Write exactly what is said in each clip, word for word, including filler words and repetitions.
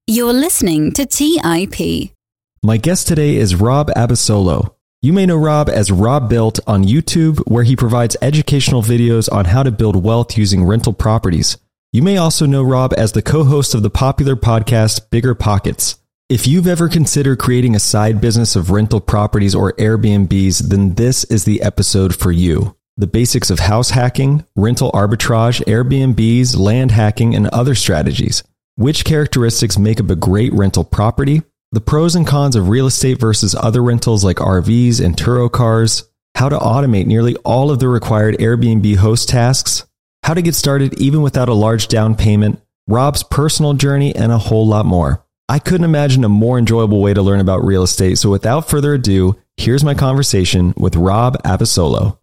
You're listening to T I P. My guest today is Rob Abasolo. You may know Rob as Rob Built on YouTube, where he provides educational videos on how to build wealth using rental properties. You may also know Rob as the co-host of the popular podcast Bigger Pockets. If you've ever considered creating a side business of rental properties or Airbnbs, then this is the episode for you. The basics of house hacking, rental arbitrage, Airbnbs, land hacking, and other strategies. Which characteristics make up a great rental property? The pros and cons of real estate versus other rentals like R Vs and Turo cars. How to automate nearly all of the required Airbnb host tasks. How to get started even without a large down payment. Rob's personal journey, and a whole lot more. I couldn't imagine a more enjoyable way to learn about real estate. So without further ado, here's my conversation with Rob Abasolo.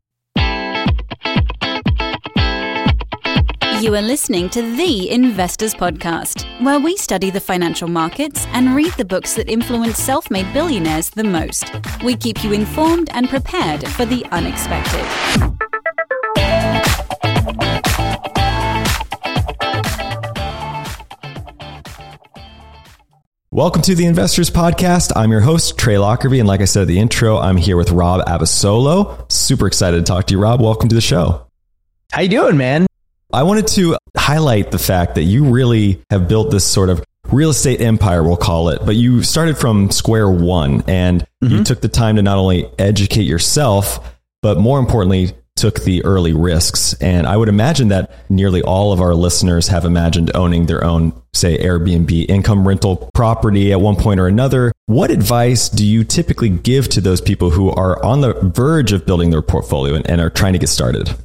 You are listening to The Investors Podcast, where we study the financial markets and read the books that influence self-made billionaires the most. We keep you informed and prepared for the unexpected. Welcome to the Investors Podcast. I'm your host, Trey Lockerbie, and like I said at the intro, I'm here with Rob Abasolo. Super excited to talk to you, Rob. Welcome to the show. How you doing, man? I wanted to highlight the fact that you really have built this sort of real estate empire, we'll call it, but you started from square one, and mm-hmm. you took the time to not only educate yourself, but more importantly, took the early risks. And I would imagine that nearly all of our listeners have imagined owning their own, say, Airbnb income rental property at one point or another. What advice do you typically give to those people who are on the verge of building their portfolio and, and are trying to get started?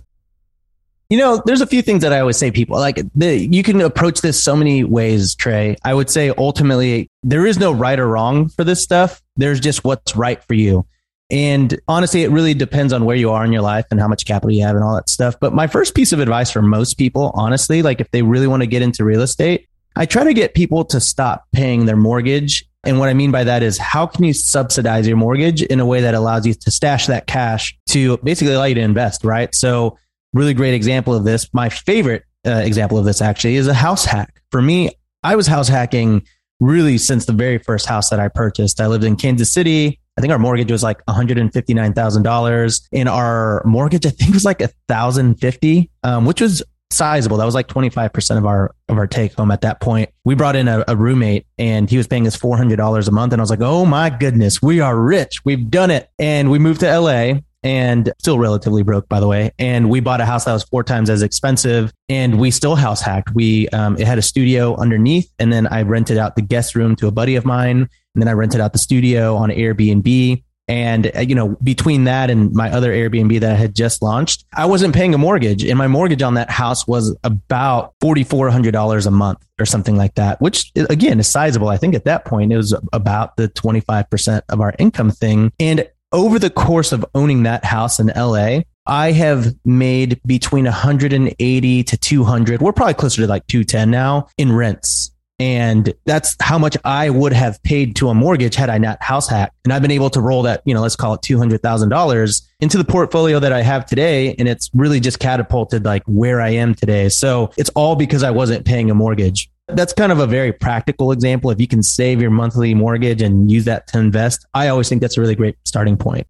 You know, there's a few things that I always say people like the, you can approach this so many ways, Trey. I would say ultimately there is no right or wrong for this stuff. There's just what's right for you. And honestly, it really depends on where you are in your life and how much capital you have and all that stuff. But my first piece of advice for most people, honestly, like if they really want to get into real estate, I try to get people to stop paying their mortgage. And what I mean by that is how can you subsidize your mortgage in a way that allows you to stash that cash to basically allow you to invest, right? So really great example of this. My favorite uh, example of this actually is a house hack. For me, I was house hacking really since the very first house that I purchased. I lived in Kansas City. I think our mortgage was like one hundred fifty-nine thousand dollars. And our mortgage, I think, was like one thousand fifty dollars, um, which was sizable. That was like twenty-five percent of our of our take home at that point. We brought in a, a roommate and he was paying us four hundred dollars a month. And I was like, oh my goodness, we are rich. We've done it. And we moved to L A and still relatively broke, by the way. And we bought a house that was four times as expensive and we still house hacked. We, um, it had a studio underneath and then I rented out the guest room to a buddy of mine. And then I rented out the studio on Airbnb. And, you know, between that and my other Airbnb that I had just launched, I wasn't paying a mortgage. And my mortgage on that house was about four thousand four hundred dollars a month or something like that, which again is sizable. I think at that point, it was about the twenty-five percent of our income thing. And over the course of owning that house in L A, I have made between one hundred eighty to two hundred. We're probably closer to like two ten now in rents. And that's how much I would have paid to a mortgage had I not house hacked. And I've been able to roll that, you know, let's call it two hundred thousand dollars into the portfolio that I have today. And it's really just catapulted like where I am today. So it's all because I wasn't paying a mortgage. That's kind of a very practical example. If you can save your monthly mortgage and use that to invest, I always think that's a really great starting point.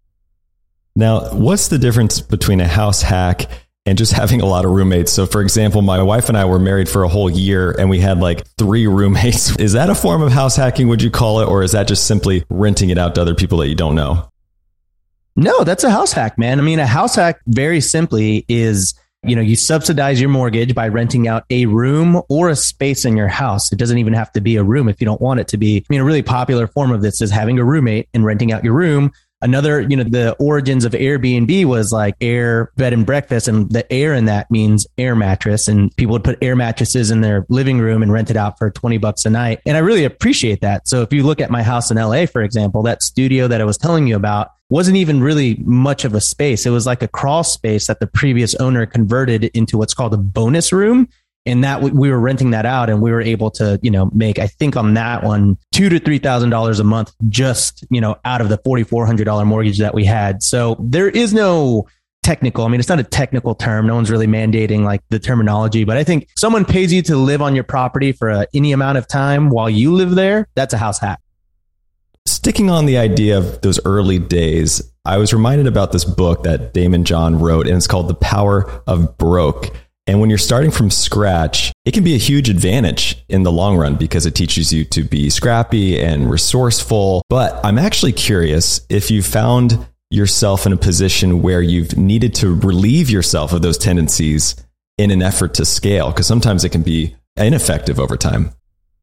Now, what's the difference between a house hack and just having a lot of roommates? So for example, my wife and I were married for a whole year and we had like three roommates. Is that a form of house hacking, would you call it? Or is that just simply renting it out to other people that you don't know? No, that's a house hack, man. I mean, a house hack very simply is, you know, you subsidize your mortgage by renting out a room or a space in your house. It doesn't even have to be a room if you don't want it to be. I mean, a really popular form of this is having a roommate and renting out your room. Another, you know, the origins of Airbnb was like air bed and breakfast, and the air in that means air mattress. And people would put air mattresses in their living room and rent it out for twenty bucks a night. And I really appreciate that. So if you look at my house in L A, for example, that studio that I was telling you about wasn't even really much of a space. It was like a crawl space that the previous owner converted into what's called a bonus room. And that we were renting that out and we were able to, you know, make, I think on that one, two to three thousand dollars a month, just, you know, out of the four thousand four hundred dollars mortgage that we had. So there is no technical. I mean, it's not a technical term. No one's really mandating like the terminology, but I think someone pays you to live on your property for uh, any amount of time while you live there. That's a house hack. Sticking on the idea of those early days, I was reminded about this book that Daymond John wrote, and it's called The Power of Broke. And when you're starting from scratch, it can be a huge advantage in the long run because it teaches you to be scrappy and resourceful. But I'm actually curious if you found yourself in a position where you've needed to relieve yourself of those tendencies in an effort to scale, because sometimes it can be ineffective over time.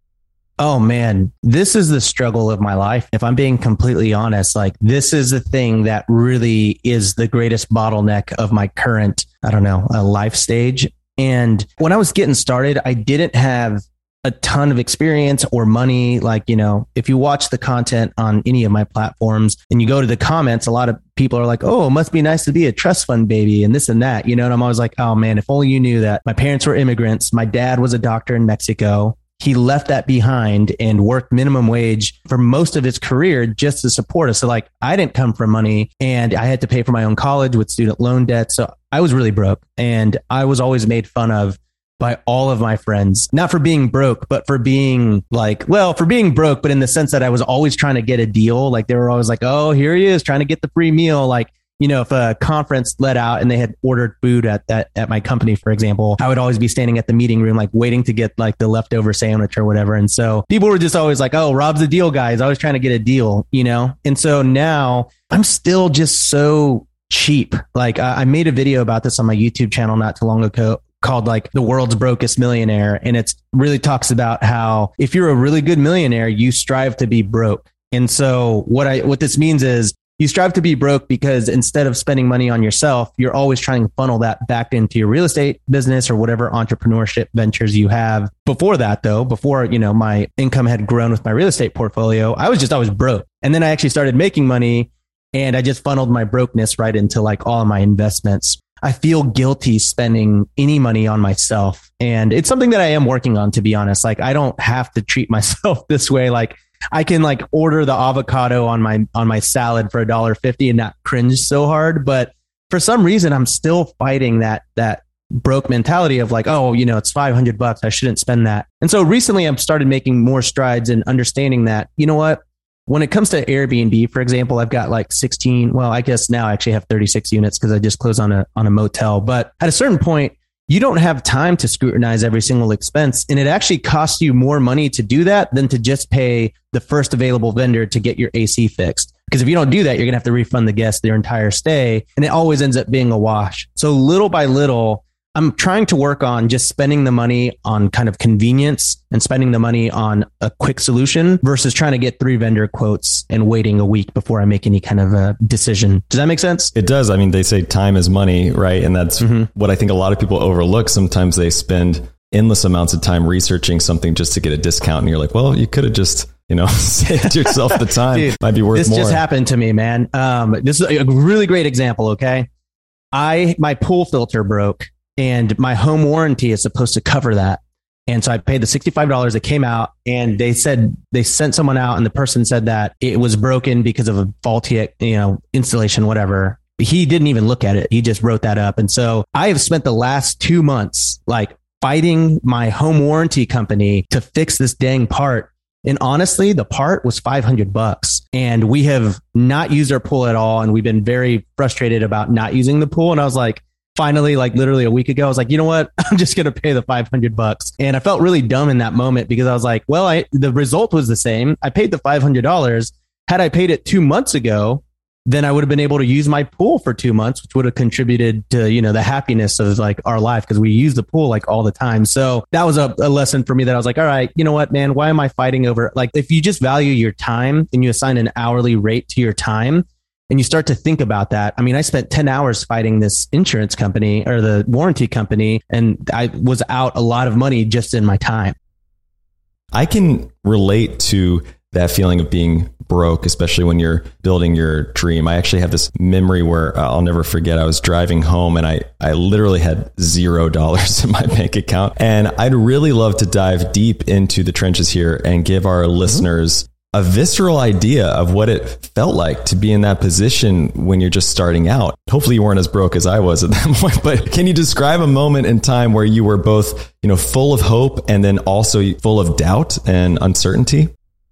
Oh man, this is the struggle of my life. If I'm being completely honest, like this is the thing that really is the greatest bottleneck of my current, I don't know, uh, life stage. And when I was getting started, I didn't have a ton of experience or money. Like, you know, if you watch the content on any of my platforms and you go to the comments, a lot of people are like, oh, it must be nice to be a trust fund baby and this and that, you know, and I'm always like, oh man, if only you knew that my parents were immigrants. My dad was a doctor in Mexico. He left that behind and worked minimum wage for most of his career just to support us. So like, I didn't come from money and I had to pay for my own college with student loan debt. So I was really broke, and I was always made fun of by all of my friends, not for being broke, but for being like, well, for being broke, but in the sense that I was always trying to get a deal. Like they were always like, oh, here he is trying to get the free meal. Like, you know, if a conference let out and they had ordered food at that, at my company, for example, I would always be standing at the meeting room, like waiting to get like the leftover sandwich or whatever. And so people were just always like, oh, Rob's the deal guy. He's always trying to get a deal, you know? And so now I'm still just so cheap. Like I made a video about this on my YouTube channel not too long ago called like The World's Brokest Millionaire. And it's really talks about how if you're a really good millionaire, you strive to be broke. And so what I, what this means is, you strive to be broke because instead of spending money on yourself, you're always trying to funnel that back into your real estate business or whatever entrepreneurship ventures you have. Before that, though, before, you know, my income had grown with my real estate portfolio, I was just always broke. And then I actually started making money and I just funneled my brokenness right into like all of my investments. I feel guilty spending any money on myself. And it's something that I am working on, to be honest. Like I don't have to treat myself this way. Like I can like order the avocado on my on my salad for a dollar fifty and not cringe so hard. But for some reason, I'm still fighting that that broke mentality of like, oh, you know, it's five hundred bucks. I shouldn't spend that. And so recently I've started making more strides in understanding that, you know what, when it comes to Airbnb, for example, I've got like sixteen. Well, I guess now I actually have thirty-six units because I just closed on a on a motel. But at a certain point, you don't have time to scrutinize every single expense. And it actually costs you more money to do that than to just pay the first available vendor to get your A C fixed. Because if you don't do that, you're going to have to refund the guest their entire stay. And it always ends up being a wash. So little by little, I'm trying to work on just spending the money on kind of convenience and spending the money on a quick solution versus trying to get three vendor quotes and waiting a week before I make any kind of a decision. Does that make sense? It does. I mean, they say time is money, right? And that's mm-hmm. what I think a lot of people overlook. Sometimes they spend endless amounts of time researching something just to get a discount. And you're like, well, you could have just, you know, saved yourself the time. Dude, might be worth this more. This just happened to me, man. Um, this is a really great example. Okay. I, my pool filter broke. And my home warranty is supposed to cover that. And so I paid the sixty-five dollars. It came out and they said, they sent someone out and the person said that it was broken because of a faulty, you know, installation, whatever. He didn't even look at it. He just wrote that up. And so I have spent the last two months like fighting my home warranty company to fix this dang part. And honestly, the part was five hundred bucks and we have not used our pool at all. And we've been very frustrated about not using the pool. And I was like, finally, like literally a week ago, I was like, you know what? I'm just going to pay the five hundred bucks. And I felt really dumb in that moment because I was like, well, I, the result was the same. I paid the five hundred dollars. Had I paid it two months ago, then I would have been able to use my pool for two months, which would have contributed to, you know, the happiness of like our life because we use the pool like all the time. So that was a, a lesson for me that I was like, all right, you know what, man, why am I fighting over? Like if you just value your time and you assign an hourly rate to your time, and you start to think about that. I mean, I spent ten hours fighting this insurance company or the warranty company, and I was out a lot of money just in my time. I can relate to that feeling of being broke, especially when you're building your dream. I actually have this memory where uh, I'll never forget. I was driving home and I, I literally had zero dollars in my bank account. And I'd really love to dive deep into the trenches here and give our mm-hmm. listeners a visceral idea of what it felt like to be in that position when you're just starting out. Hopefully you weren't as broke as I was at that point, but can you describe a moment in time where you were both, you know, full of hope and then also full of doubt and uncertainty?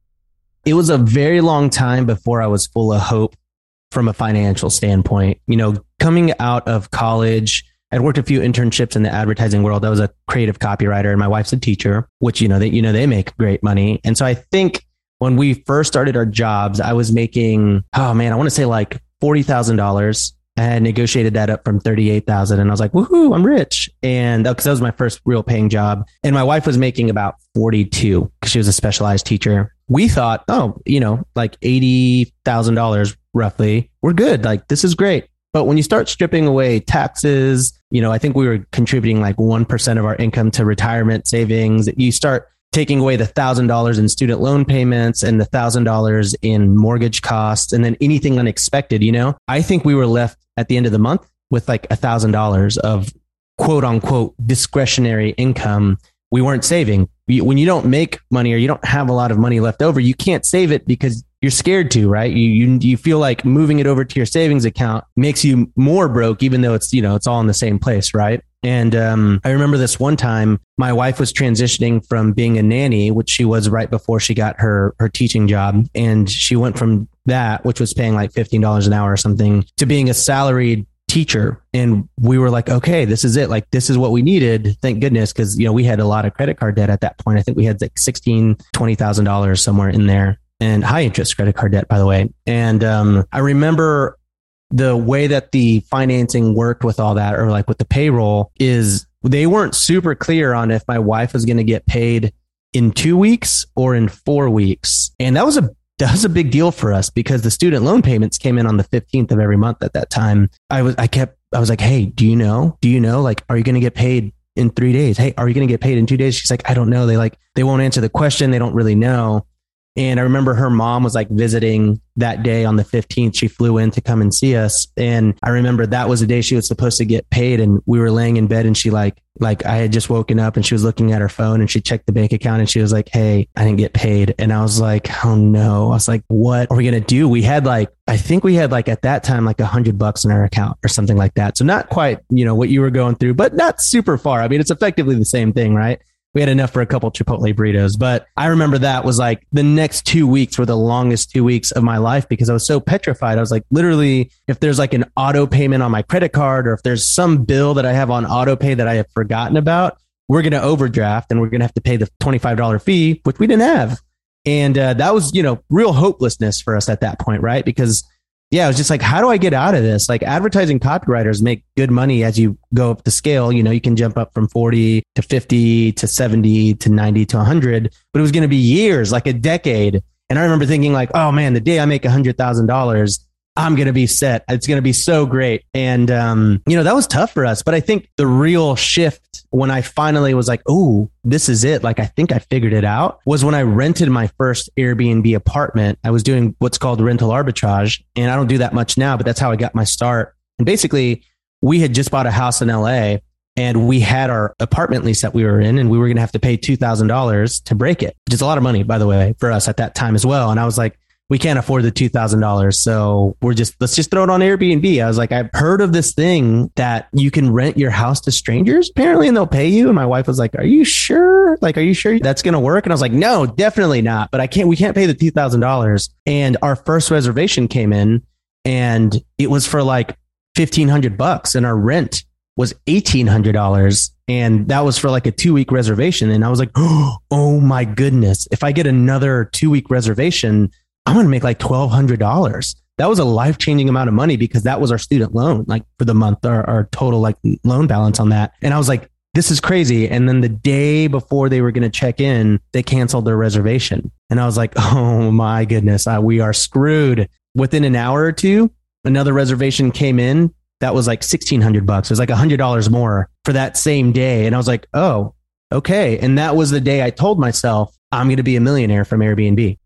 It was a very long time before I was full of hope from a financial standpoint. You know, coming out of college, I'd worked a few internships in the advertising world. I was a creative copywriter and my wife's a teacher, which, you know, they, you know, they make great money. And so I think when we first started our jobs, I was making, oh man, I want to say like forty thousand dollars. I had negotiated that up from thirty-eight thousand and I was like, woohoo, I'm rich. And because that was my first real paying job. And my wife was making about forty-two because she was a specialized teacher. We thought, oh, you know, like eighty thousand dollars roughly. We're good. Like, this is great. But when you start stripping away taxes, you know, I think we were contributing like one percent of our income to retirement savings. You start taking away the one thousand dollars in student loan payments and the one thousand dollars in mortgage costs and then anything unexpected, you know, I think we were left at the end of the month with like one thousand dollars of quote unquote discretionary income. We weren't saving. When you don't make money or you don't have a lot of money left over, you can't save it because you're scared to, right? You, you, you feel like moving it over to your savings account makes you more broke, even though it's, you know, it's all in the same place, right? And um, I remember this one time, my wife was transitioning from being a nanny, which she was right before she got her, her teaching job. And she went from that, which was paying like fifteen dollars an hour or something, to being a salaried teacher. And we were like, okay, this is it. Like, this is what we needed. Thank goodness. Cause you know, we had a lot of credit card debt at that point. I think we had like sixteen thousand, twenty thousand dollars somewhere in there, and high interest credit card debt, by the way. And um, I remember the way that the financing worked with all that, or like with the payroll, is they weren't super clear on if my wife was going to get paid in two weeks or in four weeks. And that was a That was a big deal for us because the student loan payments came in on the fifteenth of every month at that time. I was, I kept, I was like, hey, do you know, do you know, like, are you going to get paid in three days? Hey, are you going to get paid in two days? She's like, I don't know. They like, they won't answer the question. They don't really know. And I remember her mom was like visiting that day on the fifteenth. She flew in to come and see us. And I remember that was the day she was supposed to get paid. And we were laying in bed and she like, like I had just woken up and she was looking at her phone and she checked the bank account and she was like, hey, I didn't get paid. And I was like, oh no. I was like, what are we going to do? We had like, I think we had like at that time, like a hundred bucks in our account or something like that. So not quite, you know, what you were going through, but not super far. I mean, it's effectively the same thing, right? We had enough for a couple Chipotle burritos, but I remember that was like the next two weeks were the longest two weeks of my life because I was so petrified. I was like, literally, if there's like an auto payment on my credit card, or if there's some bill that I have on auto pay that I have forgotten about, we're going to overdraft and we're going to have to pay the twenty-five dollars fee, which we didn't have. And uh, that was, you know, real hopelessness for us at that point, right? Because yeah, it was just like, how do I get out of this? Like, advertising copywriters make good money as you go up the scale. You know, you can jump up from forty to fifty to seventy to ninety to one hundred, but it was going to be years, like a decade. And I remember thinking like, oh man, the day I make one hundred thousand dollars, I'm going to be set. It's going to be so great. And, um, you know, that was tough for us. But I think the real shift when I finally was like, oh, this is it. Like, I think I figured it out, was when I rented my first Airbnb apartment. I was doing what's called rental arbitrage. And I don't do that much now, but that's how I got my start. And basically, we had just bought a house in L A and we had our apartment lease that we were in, and we were going to have to pay two thousand dollars to break it, which is a lot of money, by the way, for us at that time as well. And I was like, we can't afford the two thousand dollars. So we're just, let's just throw it on Airbnb. I was like, I've heard of this thing that you can rent your house to strangers apparently, and they'll pay you. And my wife was like, are you sure? Like, are you sure that's going to work? And I was like, no, definitely not. But I can't, we can't pay the two thousand dollars. And our first reservation came in and it was for like fifteen hundred bucks, and our rent was eighteen hundred dollars. And that was for like a two week reservation. And I was like, oh my goodness, if I get another two week reservation, I'm going to make like twelve hundred dollars. That was a life-changing amount of money because that was our student loan, like for the month, our, our total like loan balance on that. And I was like, this is crazy. And then the day before they were going to check in, they canceled their reservation. And I was like, oh my goodness, I, we are screwed. Within an hour or two, another reservation came in. That was like sixteen hundred bucks. It was like one hundred dollars more for that same day. And I was like, oh, okay. And that was the day I told myself, I'm going to be a millionaire from Airbnb.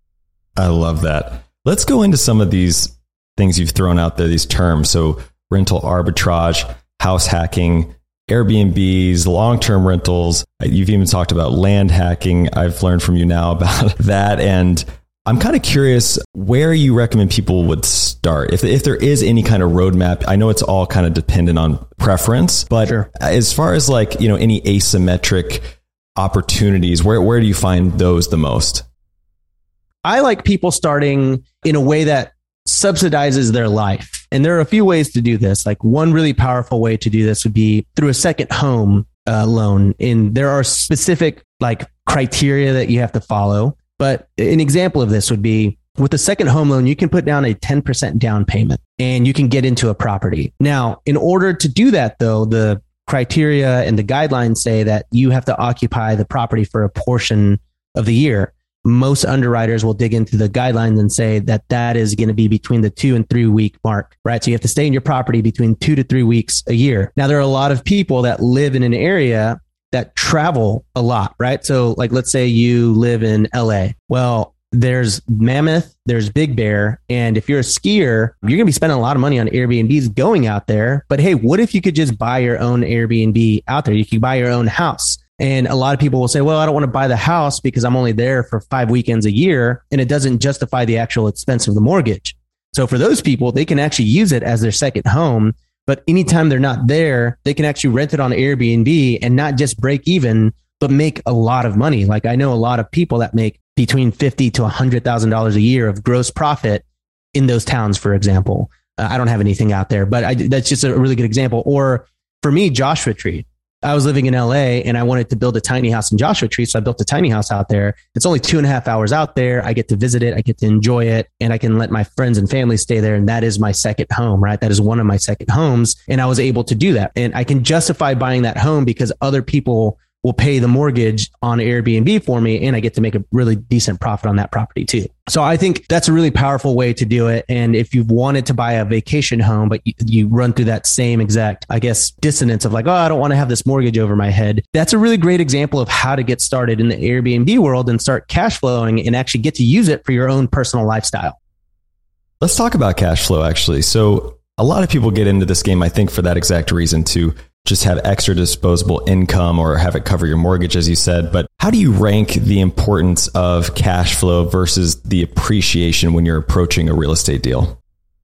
I love that. Let's go into some of these things you've thrown out there, these terms. So rental arbitrage, house hacking, Airbnbs, long-term rentals. You've even talked about land hacking. I've learned from you now about that. And I'm kind of curious where you recommend people would start. If if there is any kind of roadmap, I know it's all kind of dependent on preference, but sure. As far as like, you know, any asymmetric opportunities, where, where do you find those the most? I like people starting in a way that subsidizes their life. And there are a few ways to do this. Like one really powerful way to do this would be through a second home uh, loan. And there are specific like criteria that you have to follow. But an example of this would be with a second home loan, you can put down a ten percent down payment and you can get into a property. Now, in order to do that, though, the criteria and the guidelines say that you have to occupy the property for a portion of the year. Most underwriters will dig into the guidelines and say that that is going to be between the two and three week mark, right? So you have to stay in your property between two to three weeks a year. Now, there are a lot of people that live in an area that travel a lot, right? So like, let's say you live in L A. Well, there's Mammoth, there's Big Bear. And if you're a skier, you're going to be spending a lot of money on Airbnbs going out there. But hey, what if you could just buy your own Airbnb out there? You could buy your own house. And a lot of people will say, well, I don't want to buy the house because I'm only there for five weekends a year. And it doesn't justify the actual expense of the mortgage. So for those people, they can actually use it as their second home. But anytime they're not there, they can actually rent it on Airbnb and not just break even, but make a lot of money. Like I know a lot of people that make between fifty thousand to one hundred thousand dollars a year of gross profit in those towns, for example. Uh, I don't have anything out there, but I, that's just a really good example. Or for me, Joshua Tree. I was living in L A and I wanted to build a tiny house in Joshua Tree. So I built a tiny house out there. It's only two and a half hours out there. I get to visit it. I get to enjoy it and I can let my friends and family stay there. And that is my second home, right? That is one of my second homes. And I was able to do that. And I can justify buying that home because other people will pay the mortgage on Airbnb for me. And I get to make a really decent profit on that property too. So I think that's a really powerful way to do it. And if you've wanted to buy a vacation home, but you, you run through that same exact, I guess, dissonance of like, oh, I don't want to have this mortgage over my head. That's a really great example of how to get started in the Airbnb world and start cash flowing and actually get to use it for your own personal lifestyle. Let's talk about cash flow, actually. So a lot of people get into this game, I think, for that exact reason, to just have extra disposable income or have it cover your mortgage, as you said. But how do you rank the importance of cash flow versus the appreciation when you're approaching a real estate deal?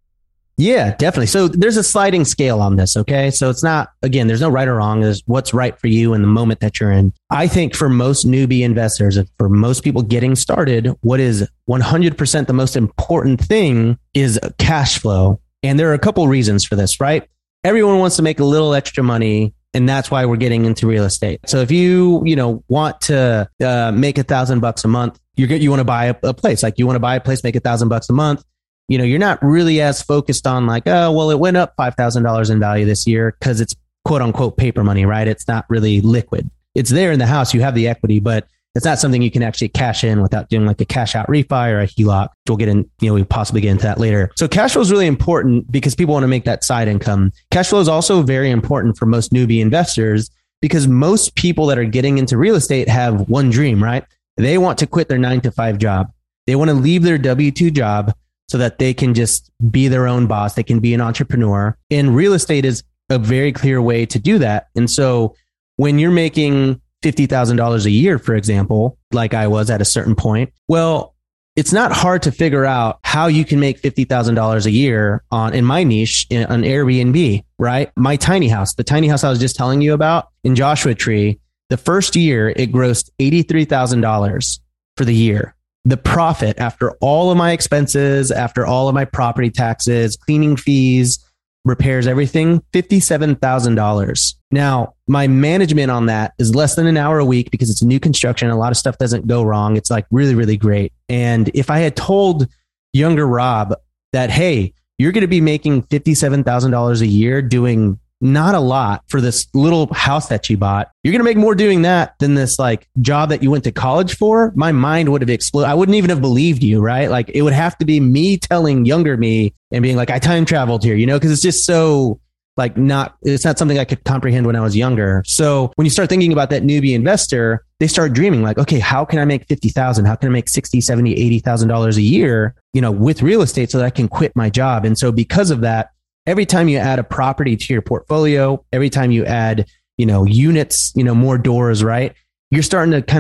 Yeah, definitely. So there's a sliding scale on this. Okay. So it's not, again, there's no right or wrong. There's what's right for you in the moment that you're in. I think for most newbie investors, for most people getting started, what is one hundred percent the most important thing is cash flow. And there are a couple of reasons for this, right? Everyone wants to make a little extra money, and that's why we're getting into real estate. So if you, you know, want to uh, make a thousand bucks a month, you're you want to buy a, a place, like you want to buy a place, make a thousand bucks a month. You know, you're not really as focused on like, oh, well, it went up five thousand dollars in value this year because it's quote unquote paper money, right? It's not really liquid. It's there in the house. You have the equity, but it's not something you can actually cash in without doing like a cash out refi or a H E L O C. We'll get in, you know, we possibly get into that later. So cash flow is really important because people want to make that side income. Cash flow is also very important for most newbie investors because most people that are getting into real estate have one dream, right? They want to quit their nine to five job. They want to leave their W two job so that they can just be their own boss. They can be an entrepreneur. And real estate is a very clear way to do that. And so when you're making fifty thousand dollars a year, for example, like I was at a certain point, well, it's not hard to figure out how you can make fifty thousand dollars a year on, in my niche, in, on Airbnb, right? My tiny house, the tiny house I was just telling you about in Joshua Tree, the first year it grossed eighty-three thousand dollars for the year. The profit after all of my expenses, after all of my property taxes, cleaning fees, repairs, everything, fifty-seven thousand dollars. Now, my management on that is less than an hour a week because it's a new construction. A lot of stuff doesn't go wrong. It's like really, really great. And if I had told younger Rob that, hey, you're going to be making fifty-seven thousand dollars a year doing not a lot for this little house that you bought, you're going to make more doing that than this like job that you went to college for, my mind would have exploded. I wouldn't even have believed you, right? Like it would have to be me telling younger me and being like, I time traveled here, you know, because it's just so like not, it's not something I could comprehend when I was younger. So when you start thinking about that newbie investor, they start dreaming like, okay, how can I make fifty thousand? How can I make sixty, seventy, eighty thousand dollars a year, you know, with real estate so that I can quit my job? And so because of that, every time you add a property to your portfolio, every time you add, you know, units, you know, more doors, right? You're starting to kind of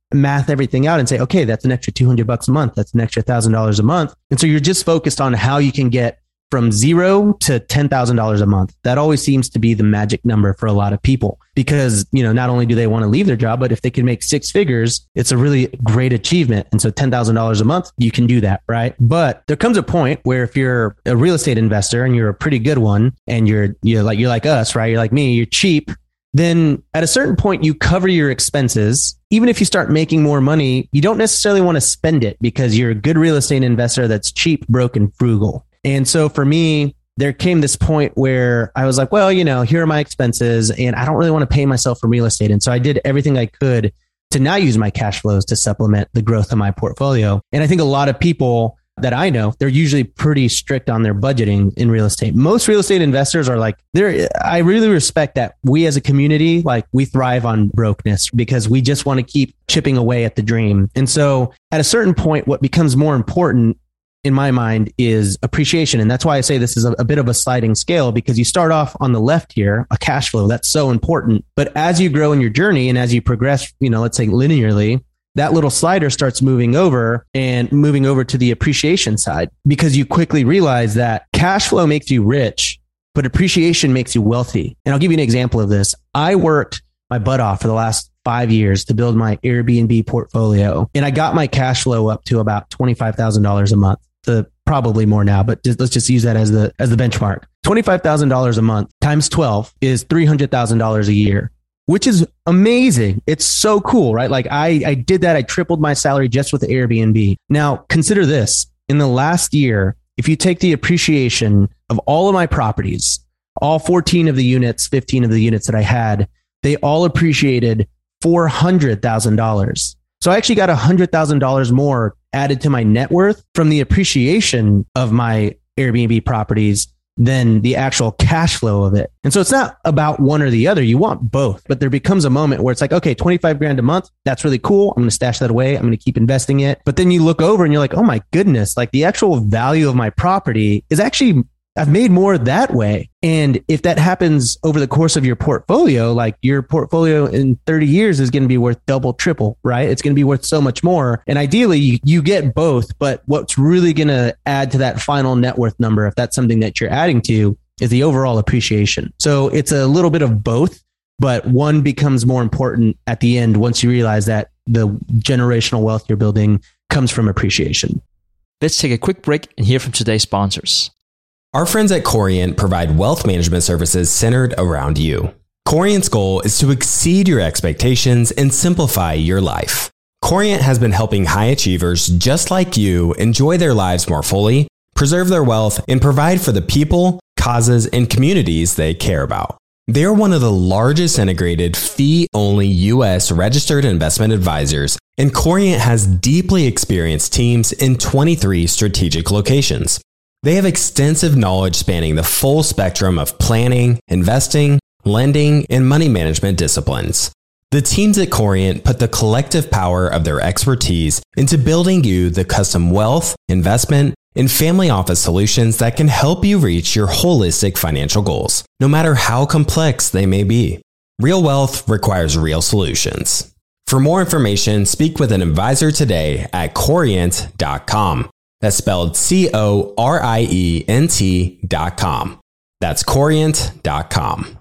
math everything out and say, okay, that's an extra two hundred bucks a month. That's an extra one thousand dollars a month. And so you're just focused on how you can get from zero to ten thousand dollars a month. That always seems to be the magic number for a lot of people because, you know, not only do they want to leave their job, but if they can make six figures, it's a really great achievement. And so ten thousand dollars a month, you can do that, right? But there comes a point where if you're a real estate investor and you're a pretty good one and you're, you're like, you're like us, right? You're like me, you're cheap. Then at a certain point, you cover your expenses. Even if you start making more money, you don't necessarily want to spend it because you're a good real estate investor that's cheap, broke, and frugal. And so for me, there came this point where I was like, well, you know, here are my expenses and I don't really want to pay myself for real estate. And so I did everything I could to not use my cash flows to supplement the growth of my portfolio. And I think a lot of people that I know, they're usually pretty strict on their budgeting in real estate. Most real estate investors are like, they're, I really respect that we as a community, like we thrive on brokenness because we just want to keep chipping away at the dream. And so at a certain point, what becomes more important in my mind is appreciation. And that's why I say this is a, a bit of a sliding scale because you start off on the left here, a cash flow, that's so important. But as you grow in your journey and as you progress, you know, let's say linearly, that little slider starts moving over and moving over to the appreciation side because you quickly realize that cash flow makes you rich, but appreciation makes you wealthy. And I'll give you an example of this. I worked my butt off for the last five years to build my Airbnb portfolio. And I got my cash flow up to about twenty-five thousand dollars a month. To probably more now, but just, let's just use that as the as the benchmark. twenty-five thousand dollars a month times twelve is three hundred thousand dollars a year, which is amazing. It's so cool, right? Like I, I did that. I tripled my salary just with the Airbnb. Now consider this. In the last year, if you take the appreciation of all of my properties, all fourteen of the units, fifteen of the units that I had, they all appreciated four hundred thousand dollars. So I actually got one hundred thousand dollars more added to my net worth from the appreciation of my Airbnb properties than the actual cash flow of it. And so it's not about one or the other. You want both, but there becomes a moment where it's like, okay, twenty-five grand a month. That's really cool. I'm going to stash that away. I'm going to keep investing it. But then you look over and you're like, oh my goodness, like the actual value of my property is actually, I've made more that way. And if that happens over the course of your portfolio, like your portfolio in thirty years is going to be worth double, triple, right? It's going to be worth so much more. And ideally you, you get both, but what's really going to add to that final net worth number, if that's something that you're adding to, is the overall appreciation. So it's a little bit of both, but one becomes more important at the end once you realize that the generational wealth you're building comes from appreciation. Let's take a quick break and hear from today's sponsors. Our friends at Corient provide wealth management services centered around you. Corient's goal is to exceed your expectations and simplify your life. Corient has been helping high achievers just like you enjoy their lives more fully, preserve their wealth, and provide for the people, causes, and communities they care about. They're one of the largest integrated fee-only U S registered investment advisors, and Corient has deeply experienced teams in twenty-three strategic locations. They have extensive knowledge spanning the full spectrum of planning, investing, lending, and money management disciplines. The teams at Corient put the collective power of their expertise into building you the custom wealth, investment, and family office solutions that can help you reach your holistic financial goals, no matter how complex they may be. Real wealth requires real solutions. For more information, speak with an advisor today at corient dot com. That's spelled C O R I E N T dot com. That's corient dot com.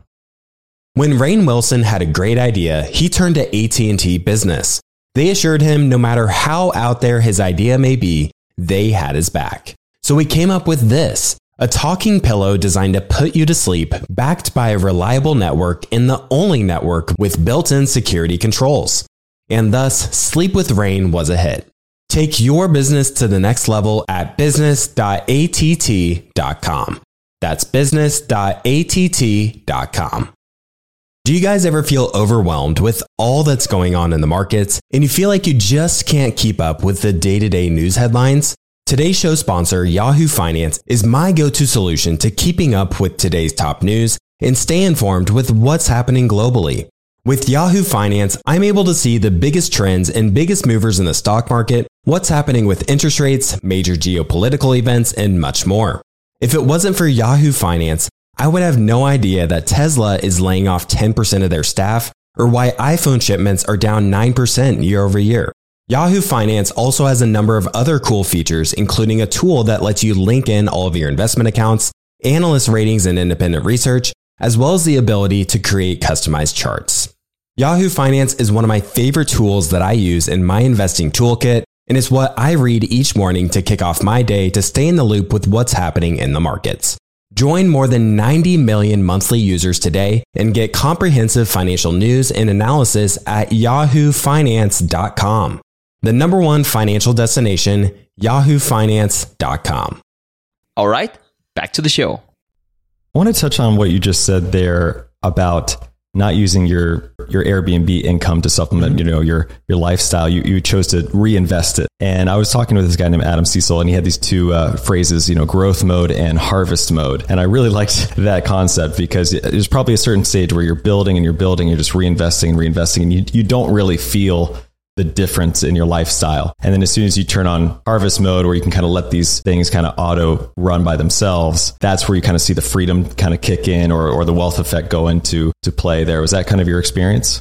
When Rainn Wilson had a great idea, he turned to A T and T Business. They assured him no matter how out there his idea may be, they had his back. So he came up with this, a talking pillow designed to put you to sleep, backed by a reliable network and the only network with built-in security controls. And thus, Sleep with Rainn was a hit. Take your business to the next level at business dot A T T dot com. That's business dot A T T dot com. Do you guys ever feel overwhelmed with all that's going on in the markets and you feel like you just can't keep up with the day-to-day news headlines? Today's show sponsor, Yahoo Finance, is my go-to solution to keeping up with today's top news and stay informed with what's happening globally. With Yahoo Finance, I'm able to see the biggest trends and biggest movers in the stock market, what's happening with interest rates, major geopolitical events, and much more. If it wasn't for Yahoo Finance, I would have no idea that Tesla is laying off ten percent of their staff, or why iPhone shipments are down nine percent year over year. Yahoo Finance also has a number of other cool features, including a tool that lets you link in all of your investment accounts, analyst ratings and independent research, as well as the ability to create customized charts. Yahoo Finance is one of my favorite tools that I use in my investing toolkit, and it's what I read each morning to kick off my day to stay in the loop with what's happening in the markets. Join more than ninety million monthly users today and get comprehensive financial news and analysis at yahoo finance dot com. The number one financial destination, yahoo finance dot com. All right, back to the show. I want to touch on what you just said there about not using your your Airbnb income to supplement, you know, your your lifestyle. You you chose to reinvest it. And I was talking with this guy named Adam Cecil, and he had these two uh, phrases, you know, growth mode and harvest mode. And I really liked that concept because there's probably a certain stage where you're building and you're building, you're just reinvesting and reinvesting, and you you don't really feel the difference in your lifestyle. And then as soon as you turn on harvest mode, where you can kind of let these things kind of auto run by themselves, that's where you kind of see the freedom kind of kick in, or or the wealth effect go into to play there. Was that kind of your experience?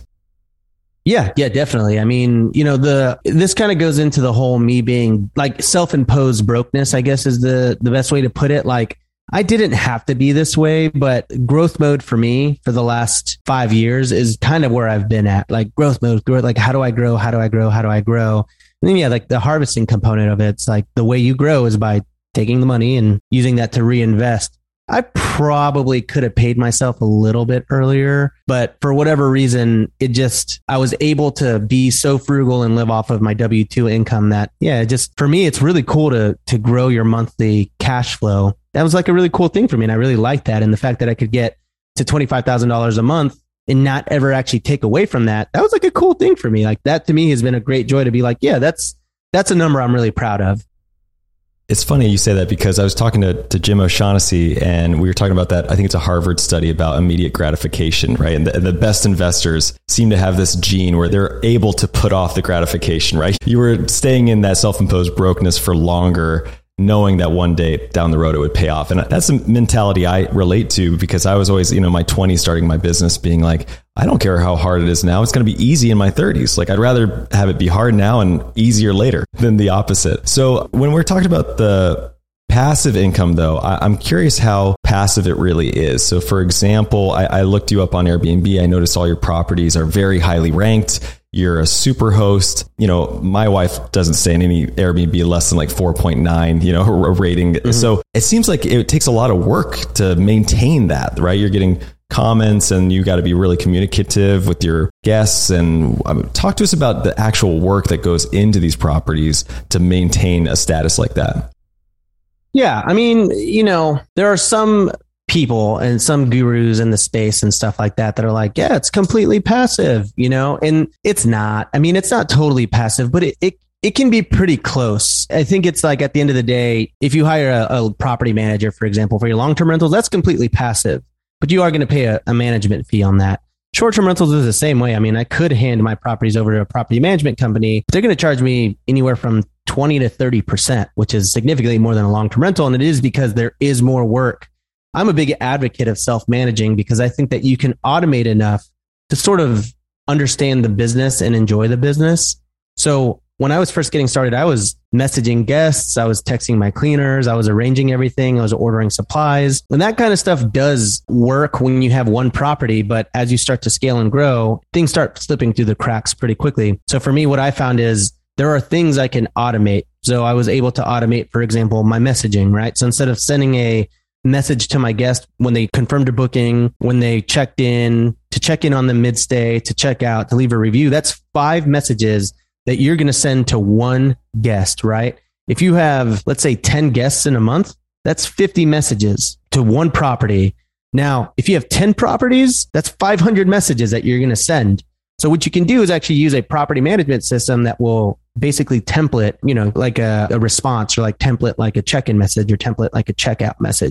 Yeah, yeah, definitely. I mean, you know, the this kind of goes into the whole me being like self-imposed brokenness, I guess is the the best way to put it. Like, I didn't have to be this way, but growth mode for me for the last five years is kind of where I've been at. Like growth mode, growth, like how do I grow? How do I grow? How do I grow? And then, yeah, like the harvesting component of it, it's like the way you grow is by taking the money and using that to reinvest. I probably could have paid myself a little bit earlier, but for whatever reason, it just, I was able to be so frugal and live off of my W two income that, yeah, just for me, it's really cool to, to grow your monthly cash flow. That was like a really cool thing for me. And I really liked that. And the fact that I could get to twenty-five thousand dollars a month and not ever actually take away from that, that was like a cool thing for me. Like that to me has been a great joy to be like, yeah, that's, that's a number I'm really proud of. It's funny you say that because I was talking to, to Jim O'Shaughnessy, and we were talking about that. I think it's a Harvard study about immediate gratification, right? And the, the best investors seem to have this gene where they're able to put off the gratification, right? You were staying in that self-imposed brokenness for longer, knowing that one day down the road it would pay off. And that's a mentality I relate to because I was always, you know, my twenties starting my business being like, I don't care how hard it is now. It's going to be easy in my thirties. Like I'd rather have it be hard now and easier later than the opposite. So when we're talking about the passive income though, I, I'm curious how passive it really is. So for example, I, I looked you up on Airbnb. I noticed all your properties are very highly ranked. You're a super host. You know, my wife doesn't stay in any Airbnb less than like four point nine, you know, a rating. Mm-hmm. So it seems like it takes a lot of work to maintain that, right? You're getting comments and you got to be really communicative with your guests. And um, talk to us about the actual work that goes into these properties to maintain a status like that. Yeah. I mean, you know, there are some people and some gurus in the space and stuff like that that are like, yeah, it's completely passive, you know, and it's not. I mean, it's not totally passive, but it, it, it can be pretty close. I think it's like at the end of the day, if you hire a, a property manager, for example, for your long-term rentals, that's completely passive, but you are going to pay a, a management fee on that. Short-term rentals is the same way. I mean, I could hand my properties over to a property management company. They're going to charge me anywhere from twenty to thirty percent, which is significantly more than a long-term rental. And it is because there is more work. I'm a big advocate of self-managing because I think that you can automate enough to sort of understand the business and enjoy the business. So when I was first getting started, I was messaging guests, I was texting my cleaners, I was arranging everything, I was ordering supplies. And that kind of stuff does work when you have one property. But as you start to scale and grow, things start slipping through the cracks pretty quickly. So for me, what I found is there are things I can automate. So I was able to automate, for example, my messaging, right? So instead of sending a message to my guest when they confirmed a booking, when they checked in, to check in on the mid-stay, to check out, to leave a review, that's five messages that you're going to send to one guest, right? If you have, let's say, ten guests in a month, that's fifty messages to one property. Now, if you have ten properties, that's five hundred messages that you're going to send. So what you can do is actually use a property management system that will basically template, you know, like a, a response, or like template like a check-in message, or template like a checkout message.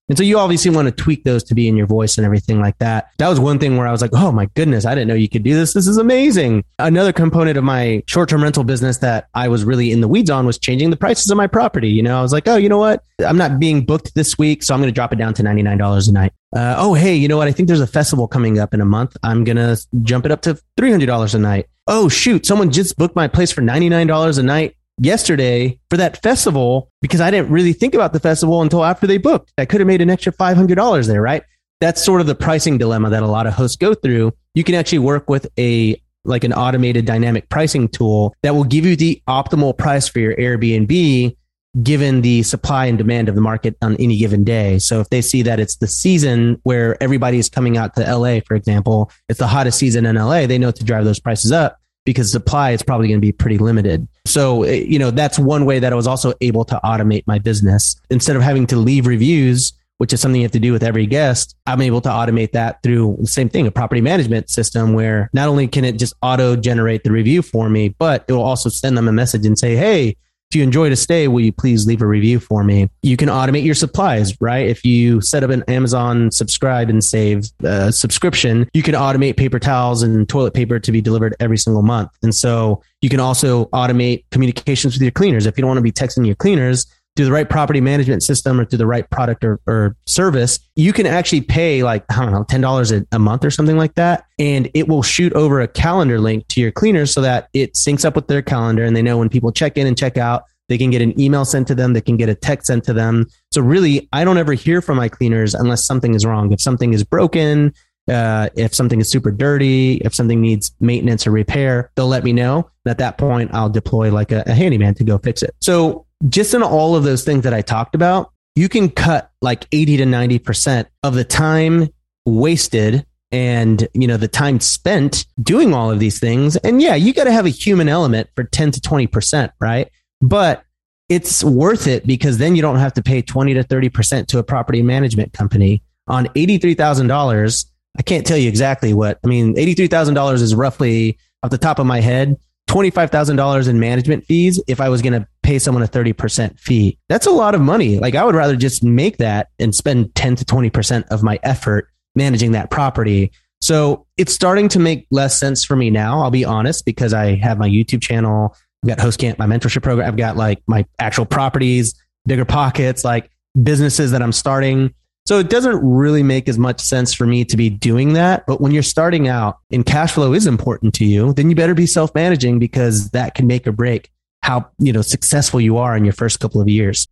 And so you obviously want to tweak those to be in your voice and everything like that. That was one thing where I was like, oh my goodness, I didn't know you could do this. This is amazing. Another component of my short-term rental business that I was really in the weeds on was changing the prices of my property. You know, I was like, oh, you know what? I'm not being booked this week, so I'm going to drop it down to ninety-nine dollars a night. Uh, oh, hey, you know what? I think there's a festival coming up in a month. I'm going to jump it up to three hundred dollars a night. Oh, shoot. Someone just booked my place for ninety-nine dollars a night yesterday for that festival because I didn't really think about the festival until after they booked. I could have made an extra five hundred dollars there, right? That's sort of the pricing dilemma that a lot of hosts go through. You can actually work with a like an automated dynamic pricing tool that will give you the optimal price for your Airbnb given the supply and demand of the market on any given day. So if they see that it's the season where everybody's coming out to L A, for example, it's the hottest season in L A, they know to drive those prices up because supply is probably going to be pretty limited. So, you know, that's one way that I was also able to automate my business. Instead of having to leave reviews, which is something you have to do with every guest, I'm able to automate that through the same thing, a property management system where not only can it just auto generate the review for me, but it will also send them a message and say, hey, if you enjoyed a stay, will you please leave a review for me? You can automate your supplies, right? If you set up an Amazon subscribe and save uh, subscription, you can automate paper towels and toilet paper to be delivered every single month. And so you can also automate communications with your cleaners. If you don't want to be texting your cleaners, through the right property management system or through the right product or, or service, you can actually pay like, I don't know, ten dollars a, a month or something like that. And it will shoot over a calendar link to your cleaners so that it syncs up with their calendar and they know when people check in and check out, they can get an email sent to them. They can get a text sent to them. So really, I don't ever hear from my cleaners unless something is wrong. If something is broken, uh, if something is super dirty, if something needs maintenance or repair, they'll let me know. And at that point, I'll deploy like a, a handyman to go fix it. So just in all of those things that I talked about, you can cut like eighty to ninety percent of the time wasted and, you know, the time spent doing all of these things. And yeah, you got to have a human element for ten to twenty percent, right? But it's worth it because then you don't have to pay twenty to thirty percent to a property management company on eighty-three thousand dollars. I can't tell you exactly what, I mean, eighty-three thousand dollars is roughly off the top of my head, twenty-five thousand dollars in management fees if I was going to pay someone a thirty percent fee. That's a lot of money. Like I would rather just make that and spend ten to twenty percent of my effort managing that property. So it's starting to make less sense for me now. I'll be honest, because I have my YouTube channel. I've got HostGamp, my mentorship program. I've got like my actual properties, Bigger Pockets, like businesses that I'm starting. So it doesn't really make as much sense for me to be doing that. But when you're starting out and cash flow is important to you, then you better be self-managing because that can make or break how, you know, successful you are in your first couple of years.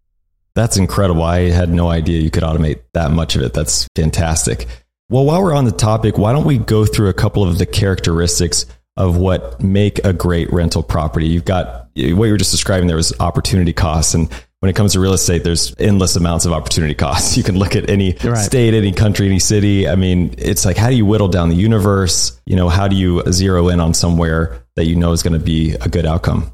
That's incredible. I had no idea you could automate that much of it. That's fantastic. Well, while we're on the topic, why don't we go through a couple of the characteristics of what make a great rental property? You've got what you were just describing there was opportunity costs. And when it comes to real estate, there's endless amounts of opportunity costs. You can look at any right. state, any country, any city. I mean, it's like, how do you whittle down the universe? You know, how do you zero in on somewhere that you know is going to be a good outcome?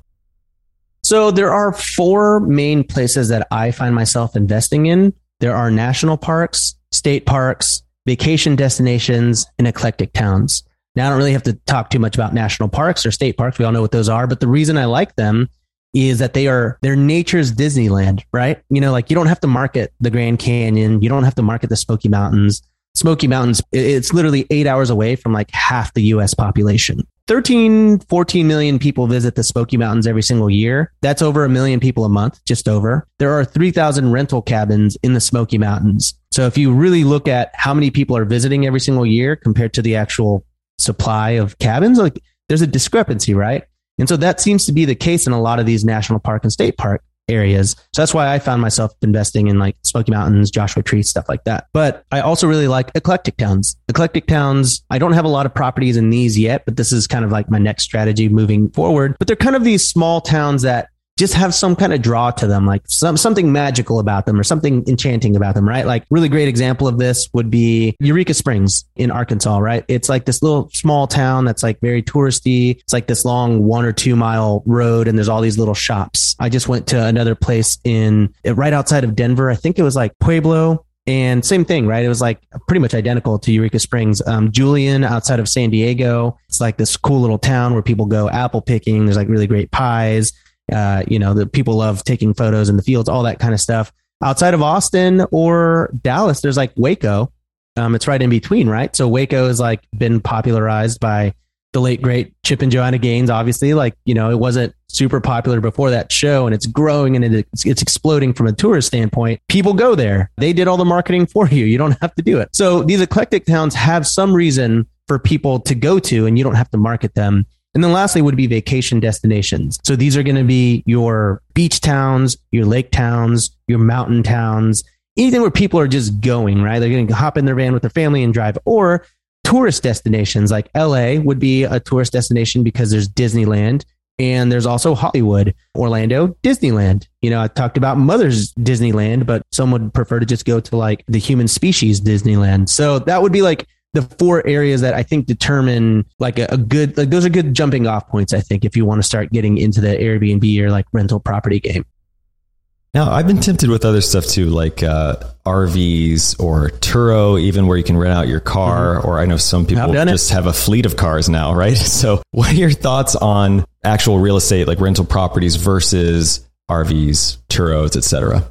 So there are four main places that I find myself investing in. There are national parks, state parks, vacation destinations, and eclectic towns. Now, I don't really have to talk too much about national parks or state parks. We all know what those are. But the reason I like them is that they are, they're nature's Disneyland, right? You know, like you don't have to market the Grand Canyon. You don't have to market the Smoky Mountains. Smoky Mountains, it's literally eight hours away from like half the U S population. thirteen, fourteen million people visit the Smoky Mountains every single year. That's over a million people a month, just over. There are three thousand rental cabins in the Smoky Mountains. So if you really look at how many people are visiting every single year compared to the actual supply of cabins, like there's a discrepancy, right? And so that seems to be the case in a lot of these national park and state park areas. So that's why I found myself investing in like Smoky Mountains, Joshua Tree, stuff like that. But I also really like eclectic towns. Eclectic towns, I don't have a lot of properties in these yet, but this is kind of like my next strategy moving forward. But they're kind of these small towns that just have some kind of draw to them, like some something magical about them or something enchanting about them, right? Like really great example of this would be Eureka Springs in Arkansas, right? It's like this little small town that's like very touristy. It's like this long one or two mile road and there's all these little shops. I just went to another place in right outside of Denver. I think it was like Pueblo. And same thing, right? It was like pretty much identical to Eureka Springs. Um, Julian outside of San Diego. It's like this cool little town where people go apple picking. There's like really great pies. Uh, you know, the people love taking photos in the fields, all that kind of stuff. outside of Austin or Dallas, there's like Waco. Um, it's right in between, right? So Waco has like been popularized by the late great Chip and Joanna Gaines. Obviously, like, you know, it wasn't super popular before that show, and it's growing and it's, it's exploding from a tourist standpoint. People go there. They did all the marketing for you. You don't have to do it. So these eclectic towns have some reason for people to go to, and you don't have to market them. And then lastly would be vacation destinations. So these are going to be your beach towns, your lake towns, your mountain towns, anything where people are just going, right? They're going to hop in their van with their family and drive. Or tourist destinations like L A would be a tourist destination because there's Disneyland, and there's also Hollywood, Orlando, Disneyland. You know, I talked about Mother's Disneyland, but some would prefer to just go to like the human species Disneyland. So that would be like the four areas that I think determine like a, a good, like those are good jumping off points, I think, if you want to start getting into the Airbnb or like rental property game. Now, I've been tempted with other stuff too, like uh, R Vs or Turo, even where you can rent out your car, mm-hmm. or I know some people just have a fleet of cars now, right? So what are your thoughts on actual real estate, like rental properties versus R Vs, Turos, et cetera?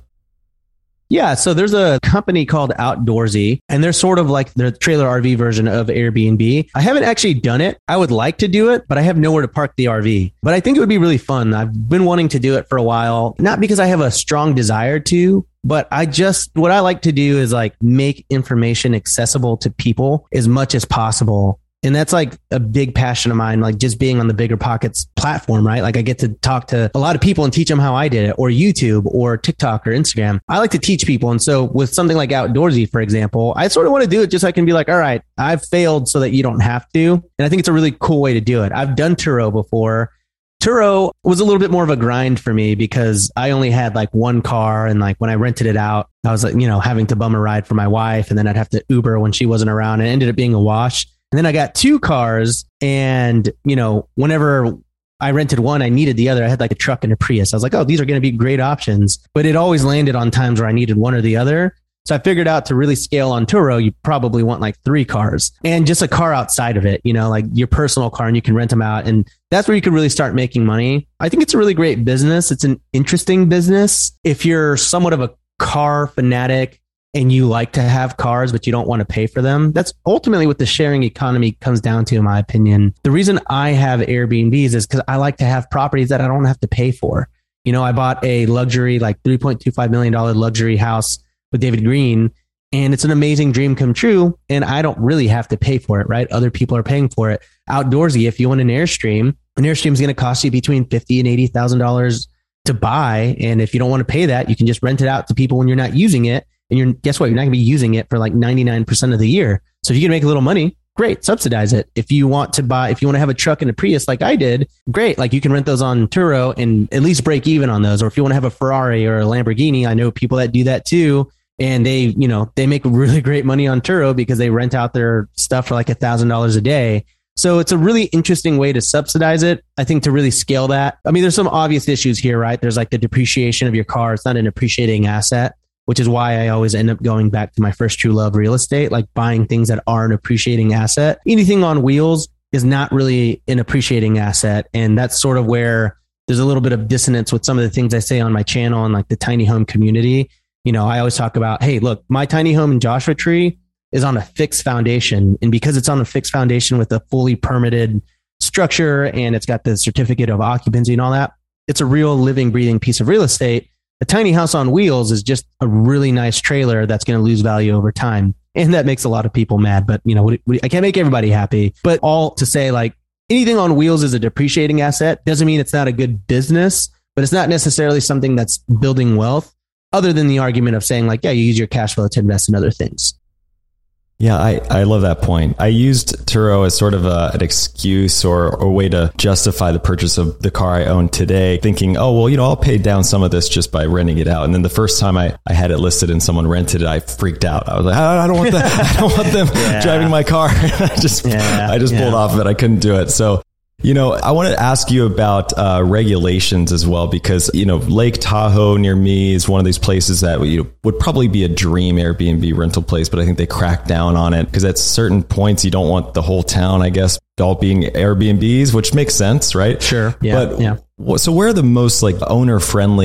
Yeah, so there's a company called Outdoorsy, and they're sort of like the trailer R V version of Airbnb. I haven't actually done it. I would like to do it, but I have nowhere to park the R V. But I think it would be really fun. I've been wanting to do it for a while, not because I have a strong desire to, but I just, what I like to do is like make information accessible to people as much as possible. And that's like a big passion of mine, like just being on the Bigger Pockets platform, right? Like I get to talk to a lot of people and teach them how I did it, or YouTube or TikTok or Instagram. I like to teach people. And so with something like Outdoorsy, for example, I sort of want to do it just so I can be like, all right, I've failed so that you don't have to. And I think it's a really cool way to do it. I've done Turo before. Turo was a little bit more of a grind for me because I only had like one car. And like when I rented it out, I was like, you know, having to bum a ride for my wife, and then I'd have to Uber when she wasn't around, and it ended up being a wash. And then I got two cars, and, you know, whenever I rented one, I needed the other. I had like a truck and a Prius. I was like, oh, these are going to be great options, but it always landed on times where I needed one or the other. So I figured out to really scale on Turo, you probably want like three cars and just a car outside of it, you know, like your personal car, and you can rent them out. And that's where you can really start making money. I think it's a really great business. It's an interesting business. If you're somewhat of a car fanatic and you like to have cars, but you don't want to pay for them, that's ultimately what the sharing economy comes down to, in my opinion. The reason I have Airbnbs is because I like to have properties that I don't have to pay for. You know, I bought a luxury, like three point two five million dollars luxury house with David Green, and it's an amazing dream come true. And I don't really have to pay for it, right? Other people are paying for it. Outdoorsy, if you want an Airstream, an Airstream is going to cost you between fifty thousand dollars and eighty thousand dollars to buy. And if you don't want to pay that, you can just rent it out to people when you're not using it. And you're, guess what? You're not going to be using it for like ninety-nine percent of the year. So if you can make a little money, great, subsidize it. If you want to buy, if you want to have a truck and a Prius like I did, great. Like you can rent those on Turo and at least break even on those. Or if you want to have a Ferrari or a Lamborghini, I know people that do that too. And they, you know, they make really great money on Turo because they rent out their stuff for like a thousand dollars a day. So it's a really interesting way to subsidize it. I think to really scale that. I mean, there's some obvious issues here, right? There's like the depreciation of your car. It's not an appreciating asset, which is why I always end up going back to my first true love, real estate, like buying things that are an appreciating asset. Anything on wheels is not really an appreciating asset. And that's sort of where there's a little bit of dissonance with some of the things I say on my channel and like the tiny home community. You know, I always talk about, hey, look, my tiny home in Joshua Tree is on a fixed foundation. And because it's on a fixed foundation with a fully permitted structure and it's got the certificate of occupancy and all that, it's a real living, breathing piece of real estate. A tiny house on wheels is just a really nice trailer that's going to lose value over time. And that makes a lot of people mad, but you know, I can't make everybody happy, but all to say like anything on wheels is a depreciating asset. Doesn't mean it's not a good business, but it's not necessarily something that's building wealth, other than the argument of saying like, yeah, you use your cash flow to invest in other things. Yeah, I, I love that point. I used Turo as sort of a, an excuse or a way to justify the purchase of the car I own today, thinking, oh, well, you know, I'll pay down some of this just by renting it out. And then the first time I, I had it listed and someone rented it, I freaked out. I was like, I don't want that. I don't want them yeah. driving my car. I just, yeah, I just yeah. pulled off of it. I couldn't do it. So, you know, I want to ask you about uh, regulations as well, because, you know, Lake Tahoe near me is one of these places that you know, would probably be a dream Airbnb rental place, but I think they crack down on it because at certain points you don't want the whole town, I guess, all being Airbnbs, which makes sense, right? Sure. Yeah. But yeah. so where are the most like owner friendly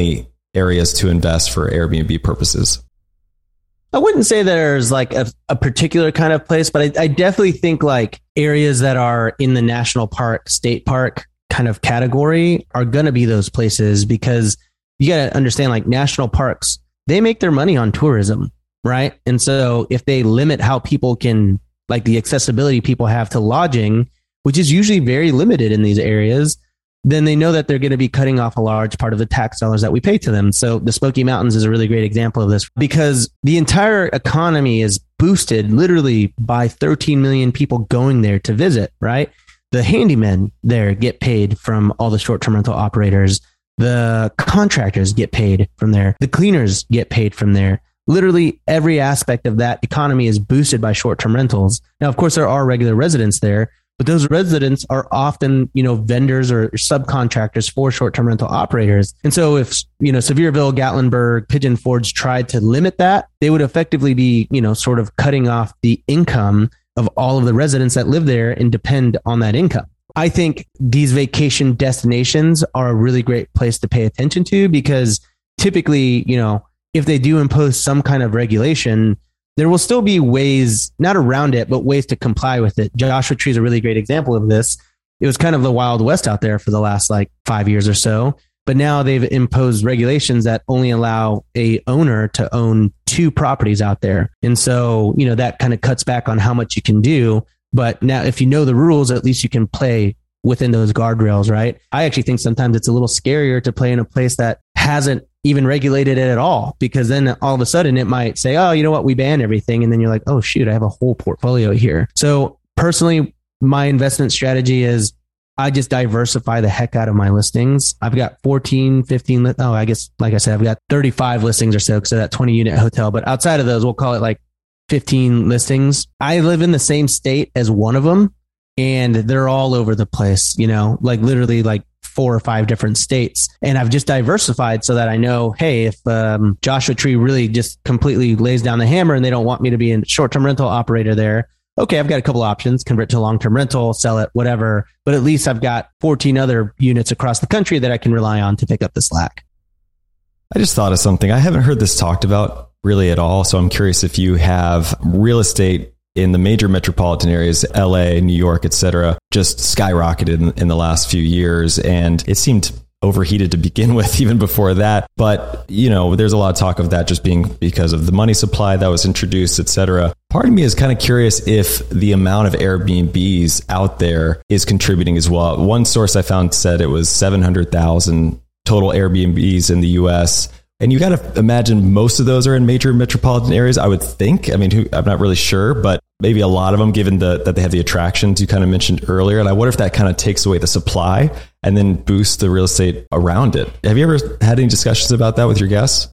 areas to invest for Airbnb purposes? I wouldn't say there's like a, a particular kind of place, but I, I definitely think like areas that are in the national park, state park kind of category are going to be those places, because you got to understand, like, national parks, they make their money on tourism, right? And so if they limit how people can, like the accessibility people have to lodging, which is usually very limited in these areas, then they know that they're going to be cutting off a large part of the tax dollars that we pay to them. So the Smoky Mountains is a really great example of this, because the entire economy is boosted literally by thirteen million people going there to visit, right? The handymen there get paid from all the short-term rental operators. The contractors get paid from there. The cleaners get paid from there. Literally every aspect of that economy is boosted by short-term rentals. Now, of course, there are regular residents there, but those residents are often, you know, vendors or subcontractors for short-term rental operators. And so if, you know, Sevierville, Gatlinburg, Pigeon Forge tried to limit that, they would effectively be, you know, sort of cutting off the income of all of the residents that live there and depend on that income. I think these vacation destinations are a really great place to pay attention to, because typically, you know, if they do impose some kind of regulation, there will still be ways, not around it, but ways to comply with it. Joshua Tree is a really great example of this. It was kind of the Wild West out there for the last like five years or so, but now they've imposed regulations that only allow a owner to own two properties out there. And so, you know, that kind of cuts back on how much you can do. But now if you know the rules, at least you can play within those guardrails, right? I actually think sometimes it's a little scarier to play in a place that hasn't even regulated it at all, because then all of a sudden it might say, oh, you know what, we ban everything. And then you're like, oh, shoot, I have a whole portfolio here. So personally, my investment strategy is I just diversify the heck out of my listings. I've got fourteen, fifteen. Oh, I guess, like I said, I've got thirty-five listings or so because of that twenty unit hotel. But outside of those, we'll call it like fifteen listings. I live in the same state as one of them, and they're all over the place, you know, like literally like four or five different states. And I've just diversified so that I know, hey, if um, Joshua Tree really just completely lays down the hammer and they don't want me to be a short-term rental operator there, okay, I've got a couple options: convert to long-term rental, sell it, whatever. But at least I've got fourteen other units across the country that I can rely on to pick up the slack. I just thought of something. I haven't heard this talked about really at all. So I'm curious if you have real estate in the major metropolitan areas, L A, New York, et cetera, just skyrocketed in, in the last few years. And it seemed overheated to begin with, even before that. But, you know, there's a lot of talk of that just being because of the money supply that was introduced, et cetera. Part of me is kind of curious if the amount of Airbnbs out there is contributing as well. One source I found said it was seven hundred thousand total Airbnbs in the U S. And you got to imagine most of those are in major metropolitan areas, I would think. I mean, who, I'm not really sure, but maybe a lot of them, given the, that they have the attractions you kind of mentioned earlier. And I wonder if that kind of takes away the supply and then boosts the real estate around it. Have you ever had any discussions about that with your guests?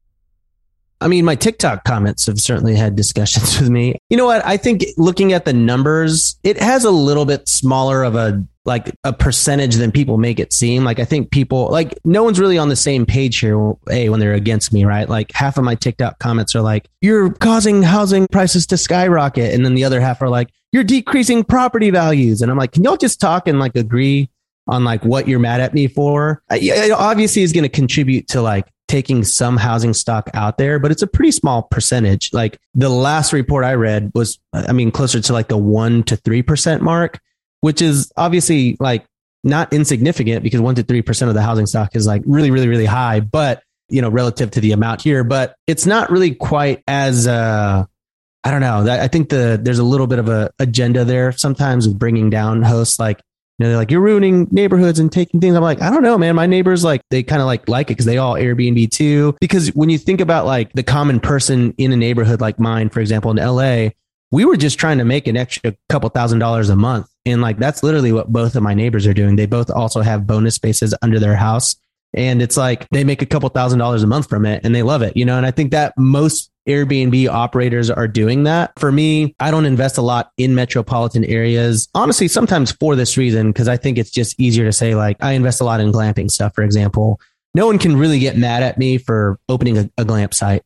I mean, my TikTok comments have certainly had discussions with me. You know what? I think looking at the numbers, it has a little bit smaller of a like a percentage than people make it seem. Like, I think people, like, no one's really on the same page here, hey, when they're against me, right? Like, half of my TikTok comments are like, you're causing housing prices to skyrocket. And then the other half are like, you're decreasing property values. And I'm like, can y'all just talk and like agree on like what you're mad at me for? It obviously is going to contribute to like taking some housing stock out there, but it's a pretty small percentage. Like, the last report I read was, I mean, closer to like the one to three percent mark, which is obviously like not insignificant, because one to three percent of the housing stock is like really, really, really high, but, you know, relative to the amount here, but it's not really quite as, uh, I don't know. I think the, there's a little bit of a agenda there sometimes with bringing down hosts. Like, you know, they're like, you're ruining neighborhoods and taking things. I'm like, I don't know, man. My neighbors, like, they kind of like like it because they all Airbnb too. Because when you think about like the common person in a neighborhood like mine, for example, in L A, we were just trying to make an extra couple thousand dollars a month. And like, that's literally what both of my neighbors are doing. They both also have bonus spaces under their house. And it's like, they make a couple thousand dollars a month from it and they love it, you know? And I think that most Airbnb operators are doing that. For me, I don't invest a lot in metropolitan areas. Honestly, sometimes for this reason, because I think it's just easier to say, like, I invest a lot in glamping stuff, for example. No one can really get mad at me for opening a, a glamp site. Like,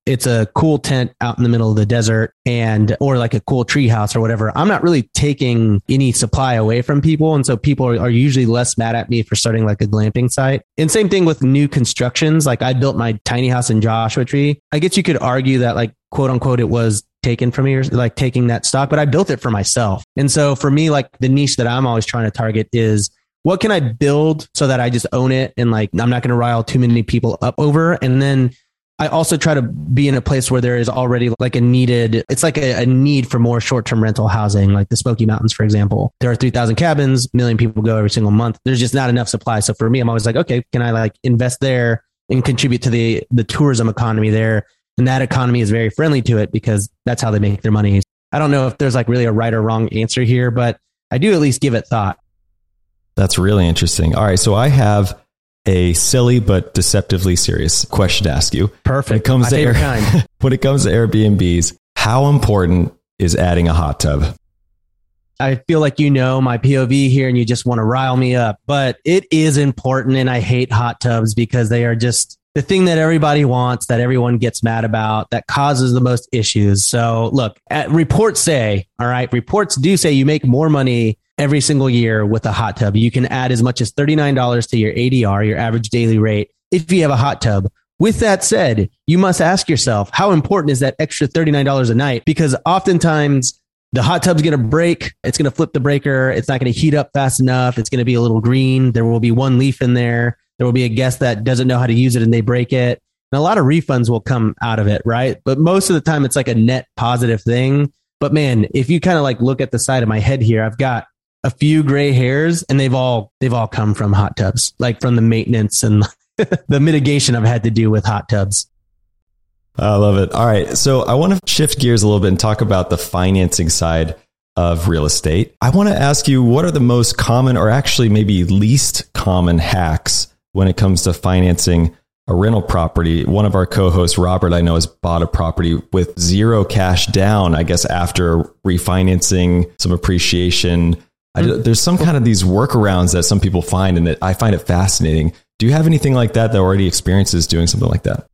it's a cool tent out in the middle of the desert and, or like a cool tree house or whatever, I'm not really taking any supply away from people. And so people are, are usually less mad at me for starting like a glamping site. And same thing with new constructions. Like I built my tiny house in Joshua Tree. I guess you could argue that like, quote unquote, it was taken from me or like taking that stock, but I built it for myself. And so for me, like the niche that I'm always trying to target is what can I build so that I just own it? And like, I'm not going to rile too many people up over. And then I also try to be in a place where there is already like a needed, it's like a, a need for more short-term rental housing, like the Smoky Mountains, for example. There are three thousand cabins, a million people go every single month. There's just not enough supply. So for me, I'm always like, okay, can I like invest there and contribute to the, the tourism economy there? And that economy is very friendly to it because that's how they make their money. I don't know if there's like really a right or wrong answer here, but I do at least give it thought. That's really interesting. All right. So I have a silly but deceptively serious question to ask you. Perfect. When it comes, to, Air- kind. when it comes to Airbnbs, how important is adding a hot tub? I feel like you know my P O V here and you just want to rile me up, but it is important. And I hate hot tubs because they are just the thing that everybody wants, that everyone gets mad about, that causes the most issues. So look, at, reports say, all right, reports do say you make more money every single year with a hot tub. You can add as much as thirty-nine dollars to your A D R, your average daily rate, if you have a hot tub. With that said, you must ask yourself, how important is that extra thirty-nine dollars a night? Because oftentimes the hot tub's going to break. It's going to flip the breaker. It's not going to heat up fast enough. It's going to be a little green. There will be one leaf in there. There will be a guest that doesn't know how to use it and they break it. And a lot of refunds will come out of it, right? But most of the time it's like a net positive thing. But man, if you kind of like look at the side of my head here, I've got a few gray hairs and they've all, they've all come from hot tubs, like from the maintenance and the mitigation I've had to do with hot tubs. I love it. All right. So I want to shift gears a little bit and talk about the financing side of real estate. I want to ask you, what are the most common or actually maybe least common hacks when it comes to financing a rental property? One of our co-hosts, Robert, I know, has bought a property with zero cash down, I guess, after refinancing, some appreciation. I, there's some kind of these workarounds that some people find, and that I find it fascinating. Do you have anything like that that already experiences doing something like that?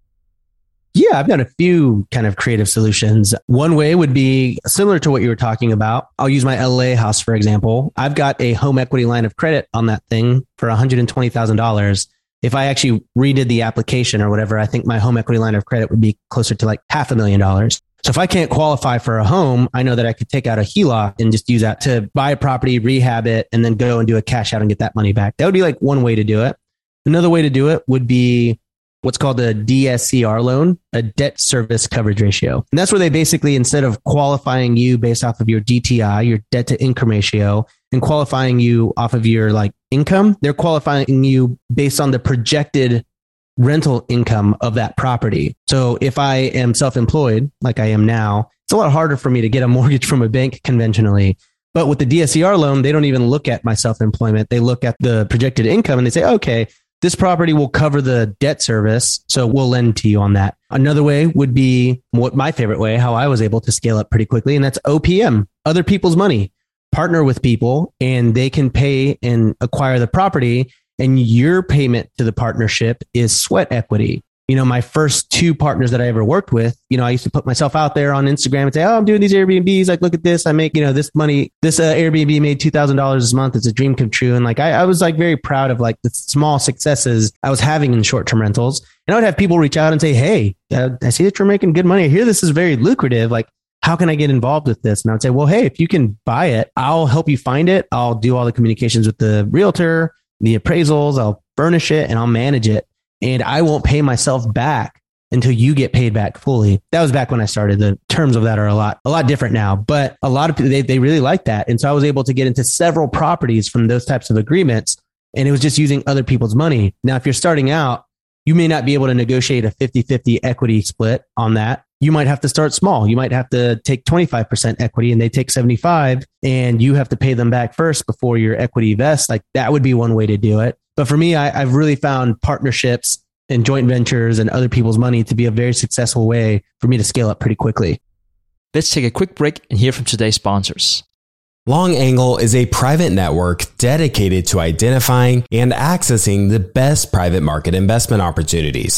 Yeah, I've done a few kind of creative solutions. One way would be similar to what you were talking about. I'll use my L A house, for example. I've got a home equity line of credit on that thing for one hundred twenty thousand dollars. If I actually redid the application or whatever, I think my home equity line of credit would be closer to like half a million dollars. So if I can't qualify for a home, I know that I could take out a H E L O C and just use that to buy a property, rehab it, and then go and do a cash out and get that money back. That would be like one way to do it. Another way to do it would be what's called a D S C R loan, a debt service coverage ratio. And that's where they basically, instead of qualifying you based off of your D T I, your debt to income ratio, and qualifying you off of your like income, they're qualifying you based on the projected rental income of that property. So if I am self-employed, like I am now, it's a lot harder for me to get a mortgage from a bank conventionally. But with the D S C R loan, they don't even look at my self-employment. They look at the projected income and they say, okay, this property will cover the debt service, so we'll lend to you on that. Another way would be what my favorite way, how I was able to scale up pretty quickly, and that's O P M, other people's money. Partner with people and they can pay and acquire the property, and your payment to the partnership is sweat equity. You know, my first two partners that I ever worked with, you know, I used to put myself out there on Instagram and say, oh, I'm doing these Airbnbs. Like, look at this. I make, you know, this money, this uh, Airbnb made two thousand dollars this month. It's a dream come true. And like, I, I was like very proud of like the small successes I was having in short-term rentals. And I would have people reach out and say, hey, uh, I see that you're making good money. I hear this is very lucrative. Like, how can I get involved with this? And I would say, well, hey, if you can buy it, I'll help you find it. I'll do all the communications with the realtor, the appraisals, I'll furnish it and I'll manage it. And I won't pay myself back until you get paid back fully. That was back when I started. The terms of that are a lot, a lot different now, but a lot of people, they, they really like that. And so I was able to get into several properties from those types of agreements. And it was just using other people's money. Now, if you're starting out, you may not be able to negotiate a fifty-fifty equity split on that. You might have to start small. You might have to take twenty-five percent equity and they take seventy-five and you have to pay them back first before your equity vests. Like that would be one way to do it. But for me, I, I've really found partnerships and joint ventures and other people's money to be a very successful way for me to scale up pretty quickly. Let's take a quick break and hear from today's sponsors. Long Angle is a private network dedicated to identifying and accessing the best private market investment opportunities.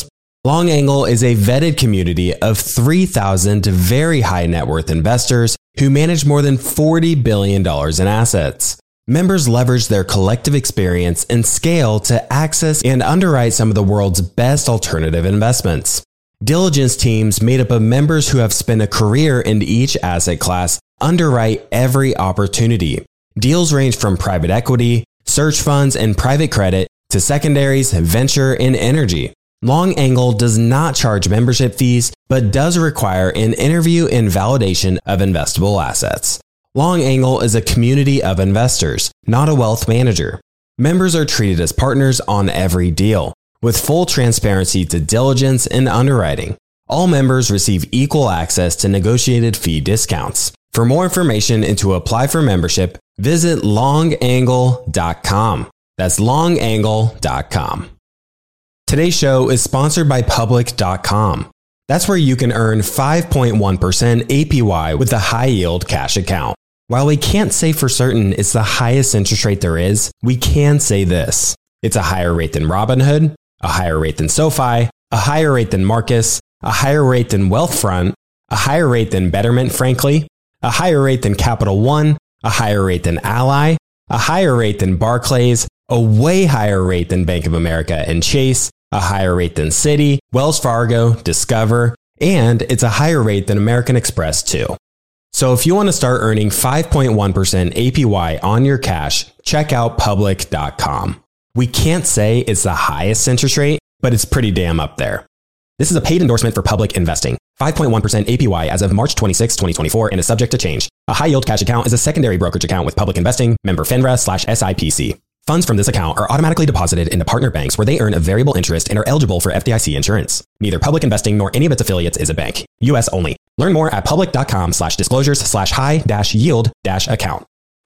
Long Angle is a vetted community of three thousand very high net worth investors who manage more than forty billion dollars in assets. Members leverage their collective experience and scale to access and underwrite some of the world's best alternative investments. Diligence teams made up of members who have spent a career in each asset class underwrite every opportunity. Deals range from private equity, search funds, and private credit to secondaries, venture, and energy. Long Angle does not charge membership fees, but does require an interview and validation of investable assets. Long Angle is a community of investors, not a wealth manager. Members are treated as partners on every deal, with full transparency to diligence and underwriting. All members receive equal access to negotiated fee discounts. For more information and to apply for membership, visit long angle dot com. That's long angle dot com. Today's show is sponsored by public dot com. That's where you can earn five point one percent A P Y with a high-yield cash account. While we can't say for certain it's the highest interest rate there is, we can say this. It's a higher rate than Robinhood, a higher rate than SoFi, a higher rate than Marcus, a higher rate than Wealthfront, a higher rate than Betterment, frankly, a higher rate than Capital One, a higher rate than Ally, a higher rate than Barclays, a way higher rate than Bank of America and Chase, a higher rate than Citi, Wells Fargo, Discover, and it's a higher rate than American Express too. So if you want to start earning five point one percent A P Y on your cash, check out public dot com. We can't say it's the highest interest rate, but it's pretty damn up there. This is a paid endorsement for Public Investing. five point one percent A P Y as of March twenty-sixth, twenty twenty-four and is subject to change. A high-yield cash account is a secondary brokerage account with Public Investing, member FINRA slash S I P C. Funds from this account are automatically deposited into partner banks where they earn a variable interest and are eligible for F D I C insurance. Neither Public Investing nor any of its affiliates is a bank. U S only. Learn more at public dot com slash disclosures slash high dash yield dash account.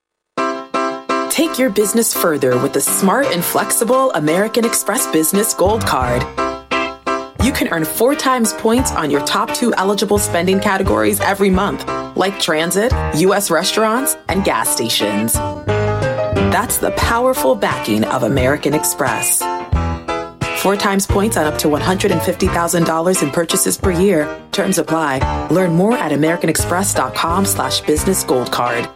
Take your business further with the smart and flexible American Express Business Gold Card. You can earn four times points on your top two eligible spending categories every month, like transit, U S restaurants, and gas stations. That's the powerful backing of American Express. Four times points on up to one hundred fifty thousand dollars in purchases per year. Terms apply. Learn more at american express dot com slash business gold card.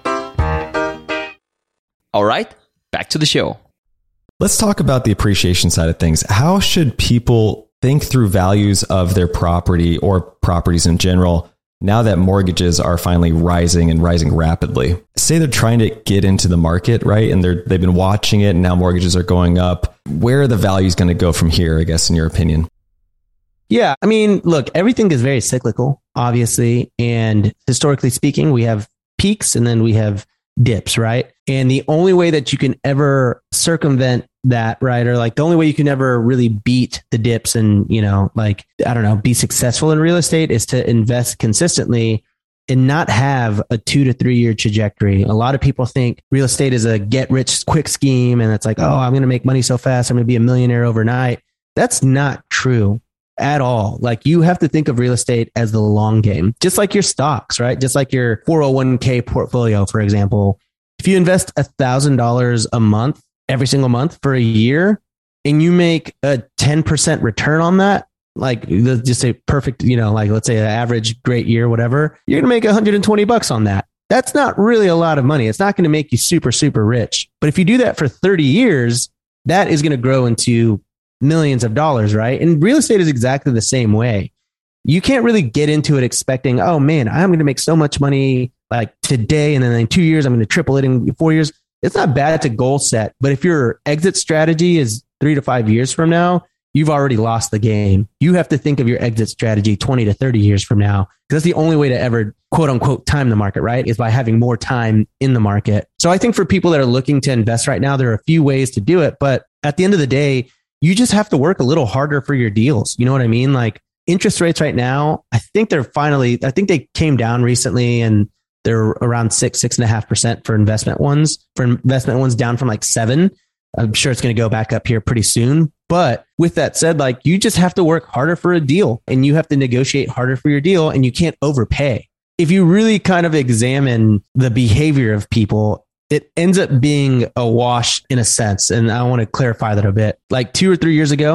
All right, back to the show. Let's talk about the appreciation side of things. How should people think through values of their property or properties in general now that mortgages are finally rising and rising rapidly? Say they're trying to get into the market, right? And they're, they've been watching it and now mortgages are going up. Where are the values going to go from here, I guess, in your opinion? Yeah. I mean, look, everything is very cyclical, obviously. And historically speaking, we have peaks and then we have dips, right? And the only way that you can ever circumvent that, right? Or like the only way you can ever really beat the dips and, you know, like, I don't know, be successful in real estate is to invest consistently and not have a two to three year trajectory. A lot of people think real estate is a get rich quick scheme. And it's like, oh, I'm going to make money so fast. I'm going to be a millionaire overnight. That's not true at all. Like, you have to think of real estate as the long game, just like your stocks, right? Just like your four oh one k portfolio, for example. If you invest a thousand dollars a month, every single month for a year, and you make a ten percent return on that, like just a perfect, you know, like let's say an average great year, whatever, you're going to make one hundred twenty bucks on that. That's not really a lot of money. It's not going to make you super, super rich. But if you do that for thirty years, that is going to grow into millions of dollars, right? And real estate is exactly the same way. You can't really get into it expecting, oh man, I'm going to make so much money like today, and then in two years, I'm going to triple it in four years. It's not bad to goal set, but if your exit strategy is three to five years from now, you've already lost the game. You have to think of your exit strategy twenty to thirty years from now, because that's the only way to ever quote unquote time the market, right? Is by having more time in the market. So I think for people that are looking to invest right now, there are a few ways to do it, but at the end of the day, you just have to work a little harder for your deals. You know what I mean? Like interest rates right now, I think they're finally, I think they came down recently and they're around six, six and a half percent for investment ones. For investment ones down from like seven. I'm sure it's going to go back up here pretty soon. But with that said, like you just have to work harder for a deal and you have to negotiate harder for your deal and you can't overpay. If you really kind of examine the behavior of people, it ends up being a wash in a sense. And I want to clarify that a bit. Like two or three years ago,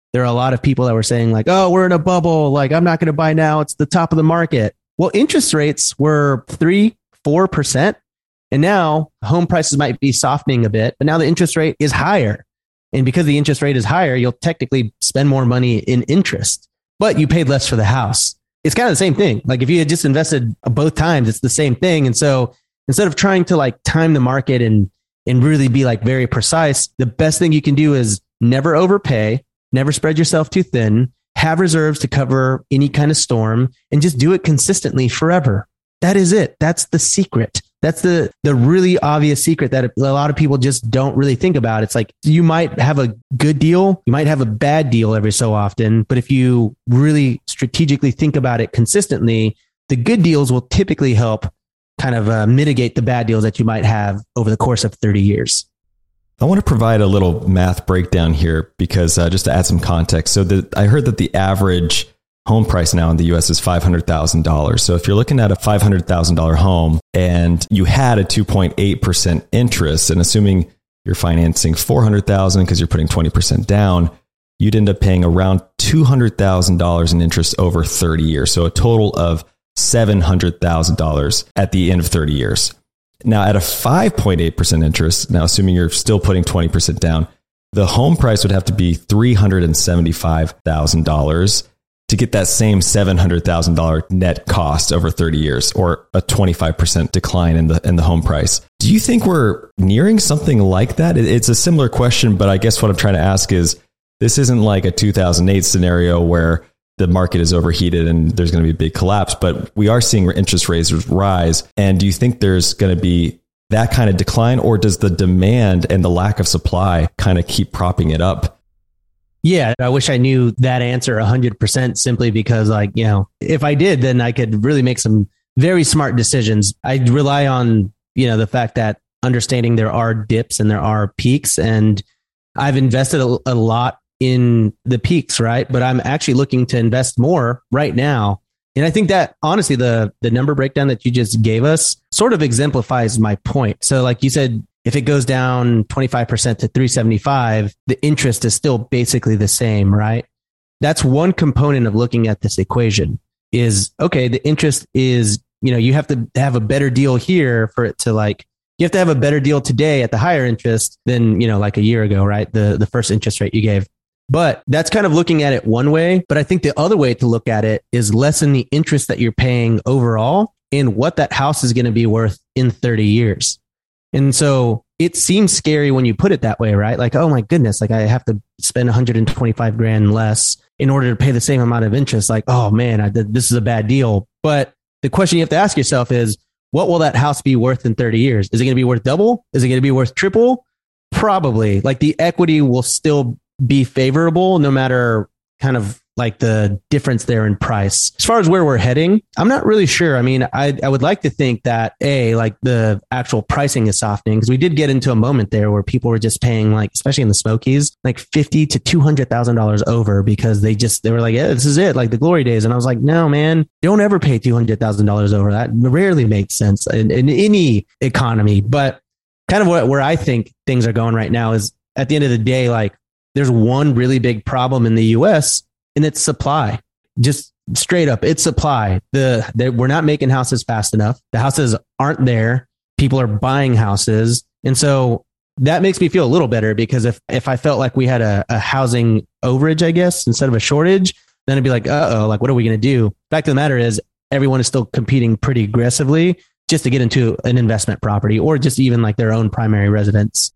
there are a lot of people that were saying like, oh, we're in a bubble. Like, I'm not going to buy now. It's the top of the market. Well, interest rates were three, four percent. And now home prices might be softening a bit, but now the interest rate is higher. And because the interest rate is higher, you'll technically spend more money in interest, but you paid less for the house. It's kind of the same thing. Like if you had just invested both times, it's the same thing. And so instead of trying to like time the market and, and really be like very precise, the best thing you can do is never overpay, never spread yourself too thin, have reserves to cover any kind of storm, and just do it consistently forever. That is it. That's the secret. That's the, the really obvious secret that a lot of people just don't really think about. It's like you might have a good deal, you might have a bad deal every so often, but if you really strategically think about it consistently, the good deals will typically help kind of uh, mitigate the bad deals that you might have over the course of thirty years. I want to provide a little math breakdown here because uh, just to add some context. So the, I heard that the average home price now in the U S is five hundred thousand dollars. So if you're looking at a five hundred thousand dollars home and you had a two point eight percent interest, and assuming you're financing four hundred thousand dollars because you're putting twenty percent down, you'd end up paying around two hundred thousand dollars in interest over thirty years. So a total of seven hundred thousand dollars at the end of thirty years. Now at a five point eight percent interest, now assuming you're still putting twenty percent down, the home price would have to be three hundred seventy-five thousand dollars to get that same seven hundred thousand dollars net cost over thirty years, or a twenty-five percent decline in the in the home price. Do you think we're nearing something like that? It's a similar question, but I guess what I'm trying to ask is, this isn't like a two thousand eight scenario where the market is overheated and there's going to be a big collapse, but we are seeing interest rates rise. And do you think there's going to be that kind of decline, or does the demand and the lack of supply kind of keep propping it up? Yeah, I wish I knew that answer one hundred percent, simply because, like, you know, if I did, then I could really make some very smart decisions. I rely on, you know, the fact that understanding there are dips and there are peaks, and I've invested a, a lot in the peaks, right? But I'm actually looking to invest more right now. And I think that honestly, the the number breakdown that you just gave us sort of exemplifies my point. So like you said, if it goes down twenty-five percent to three seventy-five, the interest is still basically the same, right? That's one component of looking at this equation is, okay, the interest is, you know, you have to have a better deal here for it to like, you have to have a better deal today at the higher interest than, you know, like a year ago, right? The, the first interest rate you gave. But that's kind of looking at it one way. But I think the other way to look at it is lessen the interest that you're paying overall and what that house is going to be worth in thirty years. And so it seems scary when you put it that way, right? Like, oh my goodness, like I have to spend one hundred twenty-five grand less in order to pay the same amount of interest. Like, oh man, I, this is a bad deal. But the question you have to ask yourself is, what will that house be worth in thirty years? Is it going to be worth double? Is it going to be worth triple? Probably. Like the equity will still be favorable no matter kind of like the difference there in price. As far as where we're heading, I'm not really sure. I mean, I, I would like to think that A, like the actual pricing is softening, because we did get into a moment there where people were just paying, like, especially in the Smokies, like fifty to two hundred thousand dollars over, because they just, they were like, yeah, this is it, like the glory days. And I was like, no, man, don't ever pay two hundred thousand dollars over. That rarely makes sense in, in any economy. But kind of what, where I think things are going right now is, at the end of the day, like there's one really big problem in the U S, and it's supply. Just straight up, it's supply. The, the we're not making houses fast enough. The houses aren't there. People are buying houses. And so that makes me feel a little better, because if, if I felt like we had a, a housing overage, I guess, instead of a shortage, then it'd be like, uh-oh, like, what are we going to do? Fact of the matter is, everyone is still competing pretty aggressively just to get into an investment property, or just even like their own primary residence.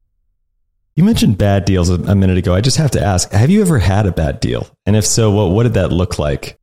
You mentioned bad deals a, a minute ago. I just have to ask, have you ever had a bad deal? And if so, what, what did that look like?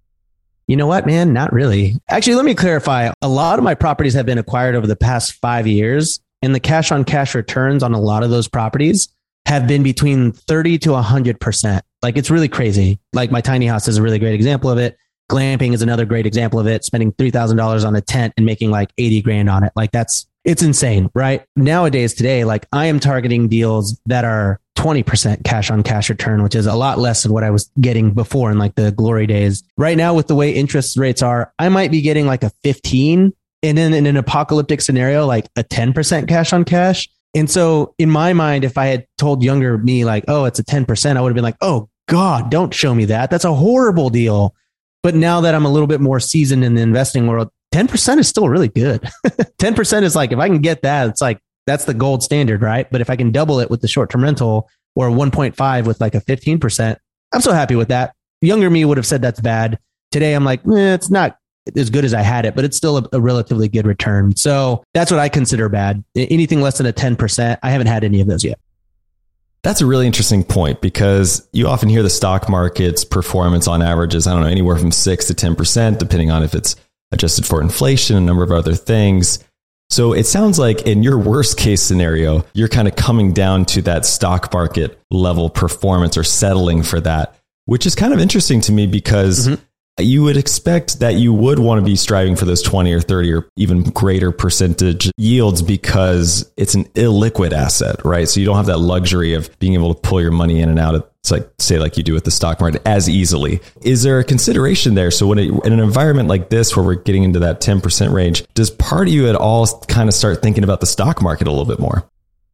You know what, man? Not really. Actually, let me clarify. A lot of my properties have been acquired over the past five years, and the cash on cash returns on a lot of those properties have been between thirty to one hundred percent. Like, it's really crazy. Like, my tiny house is a really great example of it. Glamping is another great example of it. Spending three thousand dollars on a tent and making like eighty grand on it. Like, that's, it's insane, right? Nowadays, today, like I am targeting deals that are twenty percent cash on cash return, which is a lot less than what I was getting before in like the glory days. Right now, with the way interest rates are, I might be getting like a fifteen, and then in an apocalyptic scenario, like a ten percent cash on cash. And so in my mind, if I had told younger me like, oh, it's a ten percent, I would have been like, oh, God, don't show me that. That's a horrible deal. But now that I'm a little bit more seasoned in the investing world, ten percent is still really good. ten percent is like, if I can get that, it's like, that's the gold standard, right? But if I can double it with the short-term rental or one point five with like a fifteen percent, I'm so happy with that. Younger me would have said that's bad. Today, I'm like, eh, it's not as good as I had it, but it's still a, a relatively good return. So that's what I consider bad. Anything less than a ten percent, I haven't had any of those yet. That's a really interesting point, because you often hear the stock market's performance on average is, I don't know, anywhere from six to ten percent, depending on if it's adjusted for inflation, a number of other things. So it sounds like in your worst case scenario, you're kind of coming down to that stock market level performance or settling for that, which is kind of interesting to me, because mm-hmm. you would expect that you would want to be striving for those twenty or thirty or even greater percentage yields, because it's an illiquid asset, right? So you don't have that luxury of being able to pull your money in and out of, it's like, say, like you do with the stock market as easily. Is there a consideration there? So when it, in an environment like this, where we're getting into that ten percent range, does part of you at all kind of start thinking about the stock market a little bit more?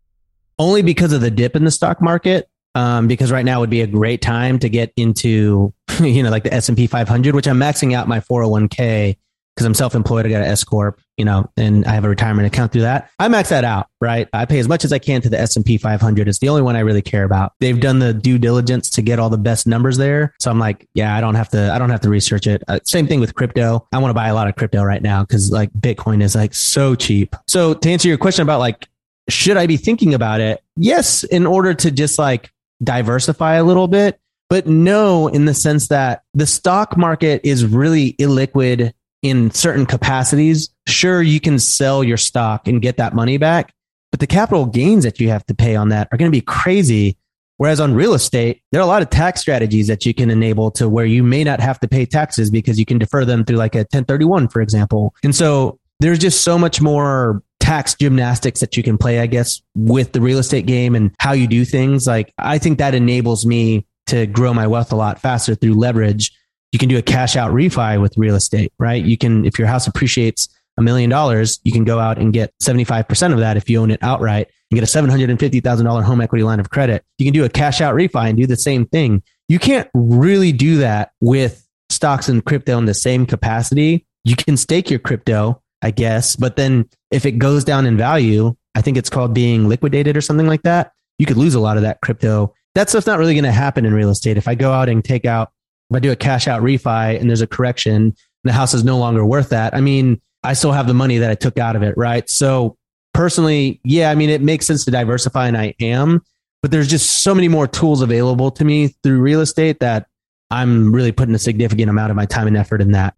Only because of the dip in the stock market. Um, because right now would be a great time to get into, you know, like the S and P five hundred, which I'm maxing out my four oh one k because I'm self-employed. I got an S corp, you know, and I have a retirement account through that. I max that out, right? I pay as much as I can to the S and P five hundred. It's the only one I really care about. They've done the due diligence to get all the best numbers there. So I'm like, yeah, I don't have to, I don't have to research it. Uh, same thing with crypto. I want to buy a lot of crypto right now because like Bitcoin is like so cheap. So to answer your question about like, should I be thinking about it? Yes, in order to just like diversify a little bit, but no, in the sense that the stock market is really illiquid in certain capacities. Sure, you can sell your stock and get that money back, but the capital gains that you have to pay on that are going to be crazy. Whereas on real estate, there are a lot of tax strategies that you can enable to where you may not have to pay taxes because you can defer them through like a ten thirty-one, for example. And so there's just so much more tax gymnastics that you can play, I guess, with the real estate game and how you do things. Like, I think that enables me to grow my wealth a lot faster through leverage. You can do a cash out refi with real estate, right? You can, if your house appreciates a million dollars, you can go out and get seventy-five percent of that if you own it outright and get a seven hundred fifty thousand dollars home equity line of credit. You can do a cash out refi and do the same thing. You can't really do that with stocks and crypto in the same capacity. You can stake your crypto, I guess, but then if it goes down in value, I think it's called being liquidated or something like that. You could lose a lot of that crypto. That stuff's not really going to happen in real estate. If I go out and take out, if I do a cash out refi and there's a correction and the house is no longer worth that, I mean, I still have the money that I took out of it, right? So personally, yeah, I mean, it makes sense to diversify, and I am, but there's just so many more tools available to me through real estate that I'm really putting a significant amount of my time and effort in that.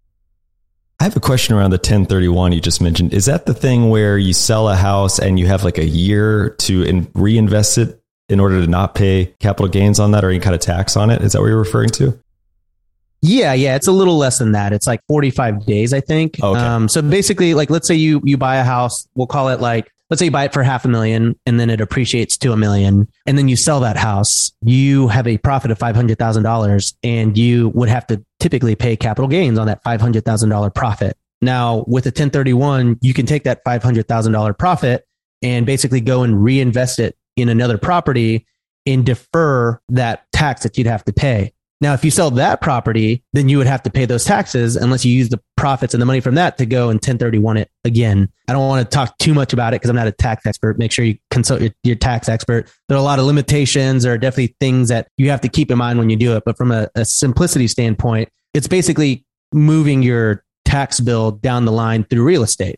I have a question around the ten thirty-one you just mentioned. Is that the thing where you sell a house and you have like a year to in, reinvest it in order to not pay capital gains on that or any kind of tax on it? Is that what you're referring to? Yeah, yeah, it's a little less than that. It's like forty-five days, I think. Okay. Um, so basically, like, let's say you you buy a house, we'll call it like, let's say you buy it for half a million and then it appreciates to a million, and then you sell that house. You have a profit of five hundred thousand dollars, and you would have to typically pay capital gains on that five hundred thousand dollars profit. Now, with a ten thirty-one, you can take that five hundred thousand dollars profit and basically go and reinvest it in another property and defer that tax that you'd have to pay. Now, if you sell that property, then you would have to pay those taxes unless you use the profits and the money from that to go and ten thirty-one it again. I don't want to talk too much about it because I'm not a tax expert. Make sure you consult your, your tax expert. There are a lot of limitations. There are definitely things that you have to keep in mind when you do it. But from a, a simplicity standpoint, it's basically moving your tax bill down the line through real estate.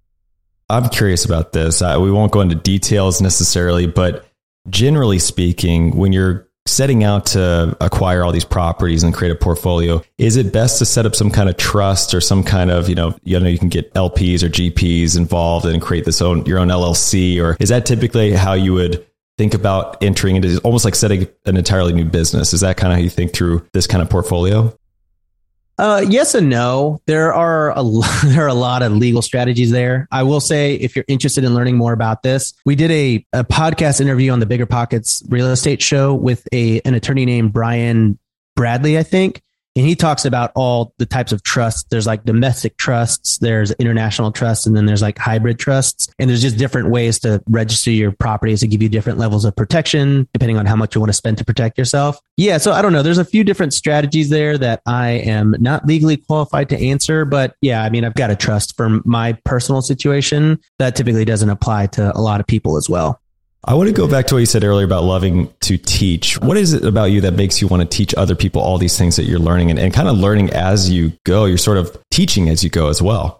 I'm curious about this. Uh, we won't go into details necessarily, but generally speaking, when you're setting out to acquire all these properties and create a portfolio, is it best to set up some kind of trust or some kind of, you know, you know, you can get L Ps or G Ps involved and create this own, your own L L C, or is that typically how you would think about entering into, almost like setting an entirely new business? Is that kind of how you think through this kind of portfolio? Uh, yes and no. There are a there are a lot of legal strategies there. I will say, if you're interested in learning more about this, we did a, a podcast interview on the Bigger Pockets real estate show with a an attorney named Brian Bradley, I think. And he talks about all the types of trusts. There's like domestic trusts, there's international trusts, and then there's like hybrid trusts. And there's just different ways to register your properties to give you different levels of protection, depending on how much you want to spend to protect yourself. Yeah. So I don't know. There's a few different strategies there that I am not legally qualified to answer. But yeah, I mean, I've got a trust for my personal situation that typically doesn't apply to a lot of people as well. I want to go back to what you said earlier about loving to teach. What is it about you that makes you want to teach other people all these things that you're learning and, and kind of learning as you go? You're sort of teaching as you go as well.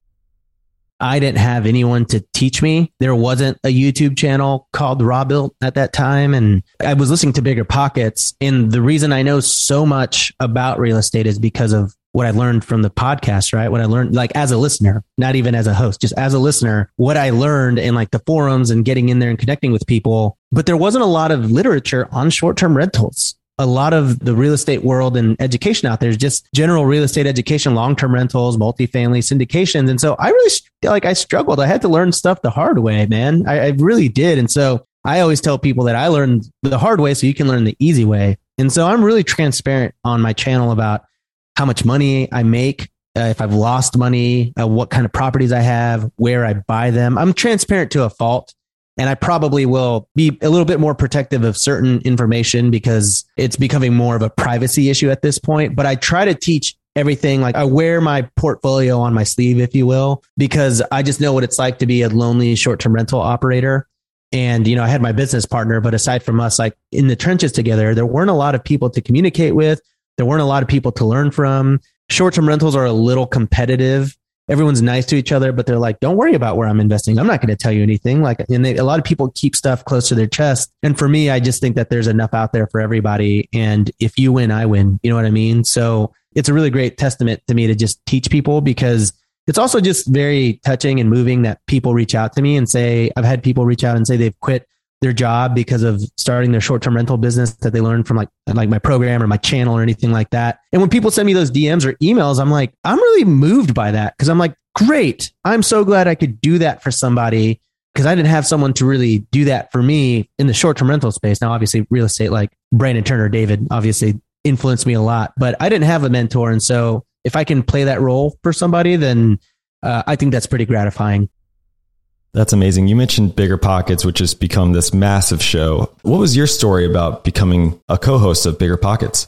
I didn't have anyone to teach me. There wasn't a YouTube channel called Rob Built at that time. And I was listening to Bigger Pockets. And the reason I know so much about real estate is because of what I learned from the podcast, right? What I learned, like as a listener, not even as a host, just as a listener, what I learned in like the forums and getting in there and connecting with people. But there wasn't a lot of literature on short-term rentals. A lot of the real estate world and education out there is just general real estate education, long-term rentals, multifamily syndications. And so I really like, I struggled. I had to learn stuff the hard way, man. I, I really did. And so I always tell people that I learned the hard way so you can learn the easy way. And so I'm really transparent on my channel about how much money I make, uh, if I've lost money, uh, what kind of properties I have, where I buy them. I'm transparent to a fault. And I probably will be a little bit more protective of certain information because it's becoming more of a privacy issue at this point. But I try to teach everything. Like I wear my portfolio on my sleeve, if you will, because I just know what it's like to be a lonely short-term rental operator. And, you know, I had my business partner, but aside from us, like in the trenches together, there weren't a lot of people to communicate with. There weren't a lot of people to learn from. Short-term rentals are a little competitive. Everyone's nice to each other, but they're like, don't worry about where I'm investing. I'm not going to tell you anything. Like, and they, a lot of people keep stuff close to their chest. And for me, I just think that there's enough out there for everybody. And if you win, I win. You know what I mean? So it's a really great testament to me to just teach people, because it's also just very touching and moving that people reach out to me and say, I've had people reach out and say they've quit their job because of starting their short-term rental business that they learned from like, like my program or my channel or anything like that. And when people send me those D Ms or emails, I'm like, I'm really moved by that. Cause I'm like, great. I'm so glad I could do that for somebody, because I didn't have someone to really do that for me in the short-term rental space. Now, obviously real estate, like Brandon Turner, David obviously influenced me a lot, but I didn't have a mentor. And so if I can play that role for somebody, then uh, I think that's pretty gratifying. That's amazing. You mentioned Bigger Pockets, which has become this massive show. What was your story about becoming a co-host of Bigger Pockets?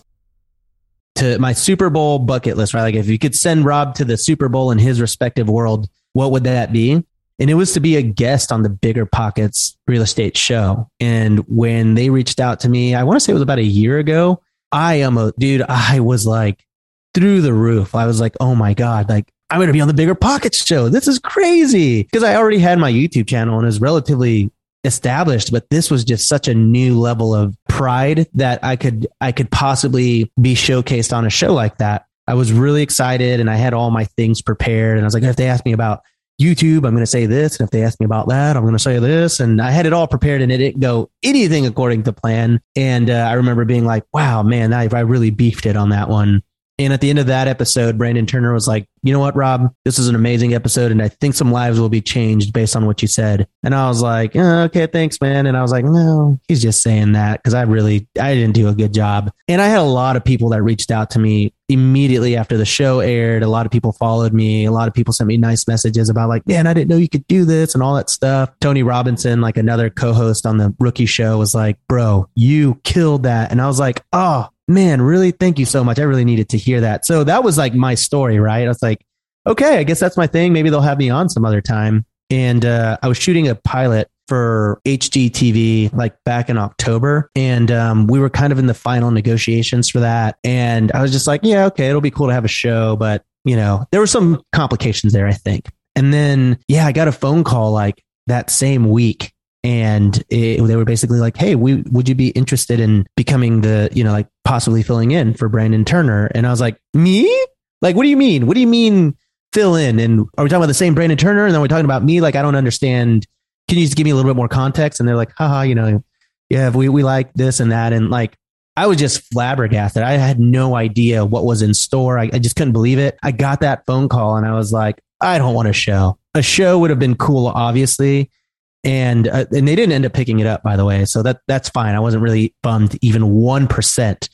To my Super Bowl bucket list, right? Like if you could send Rob to the Super Bowl in his respective world, what would that be? And it was to be a guest on the Bigger Pockets real estate show. And when they reached out to me, I want to say it was about a year ago. I am a dude. I was like through the roof. I was like, oh my God, like I'm going to be on the Bigger Pockets show. This is crazy, because I already had my YouTube channel and is relatively established, but this was just such a new level of pride that I could, I could possibly be showcased on a show like that. I was really excited and I had all my things prepared. And I was like, if they ask me about YouTube, I'm going to say this. And if they ask me about that, I'm going to say this. And I had it all prepared and it didn't go anything according to plan. And uh, I remember being like, wow, man, I, I really beefed it on that one. And at the end of that episode, Brandon Turner was like, you know what, Rob, this is an amazing episode. And I think some lives will be changed based on what you said. And I was like, oh, okay, thanks, man. And I was like, no, he's just saying that because I really, I didn't do a good job. And I had a lot of people that reached out to me immediately after the show aired. A lot of people followed me. A lot of people sent me nice messages about like, man, I didn't know you could do this and all that stuff. Tony Robinson, like another co-host on the Rookie Show, was like, bro, you killed that. And I was like, oh, man, really? Thank you so much. I really needed to hear that. So that was like my story, right? I was like, okay, I guess that's my thing. Maybe they'll have me on some other time. And uh, I was shooting a pilot for H G T V like back in October. And um, we were kind of in the final negotiations for that. And I was just like, yeah, okay, it'll be cool to have a show. But, you know, there were some complications there, I think. And then, yeah, I got a phone call like that same week. And it, they were basically like, hey, we, would you be interested in becoming the, you know, like possibly filling in for Brandon Turner? And I was like, me? Like, what do you mean? What do you mean fill in? And are we talking about the same Brandon Turner? And then we're talking about me? Like, I don't understand. Can you just give me a little bit more context? And they're like, haha, you know, yeah, we, we like this and that. And like, I was just flabbergasted. I had no idea what was in store. I, I just couldn't believe it. I got that phone call and I was like, I don't want a show. A show would have been cool, obviously. And uh, and they didn't end up picking it up, by the way. So that that's fine. I wasn't really bummed even one percent.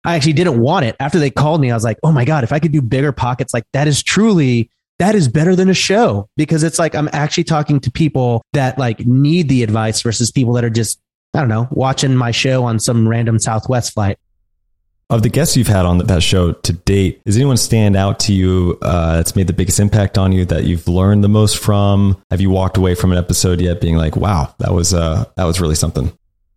I actually didn't want it. After they called me, I was like, oh my God, if I could do Bigger Pockets, like that is truly, that is better than a show, because it's like, I'm actually talking to people that like need the advice versus people that are just, I don't know, watching my show on some random Southwest flight. Of the guests you've had on that show to date, does anyone stand out to you uh, that's made the biggest impact on you, that you've learned the most from? Have you walked away from an episode yet being like, wow, that was uh, that was really something?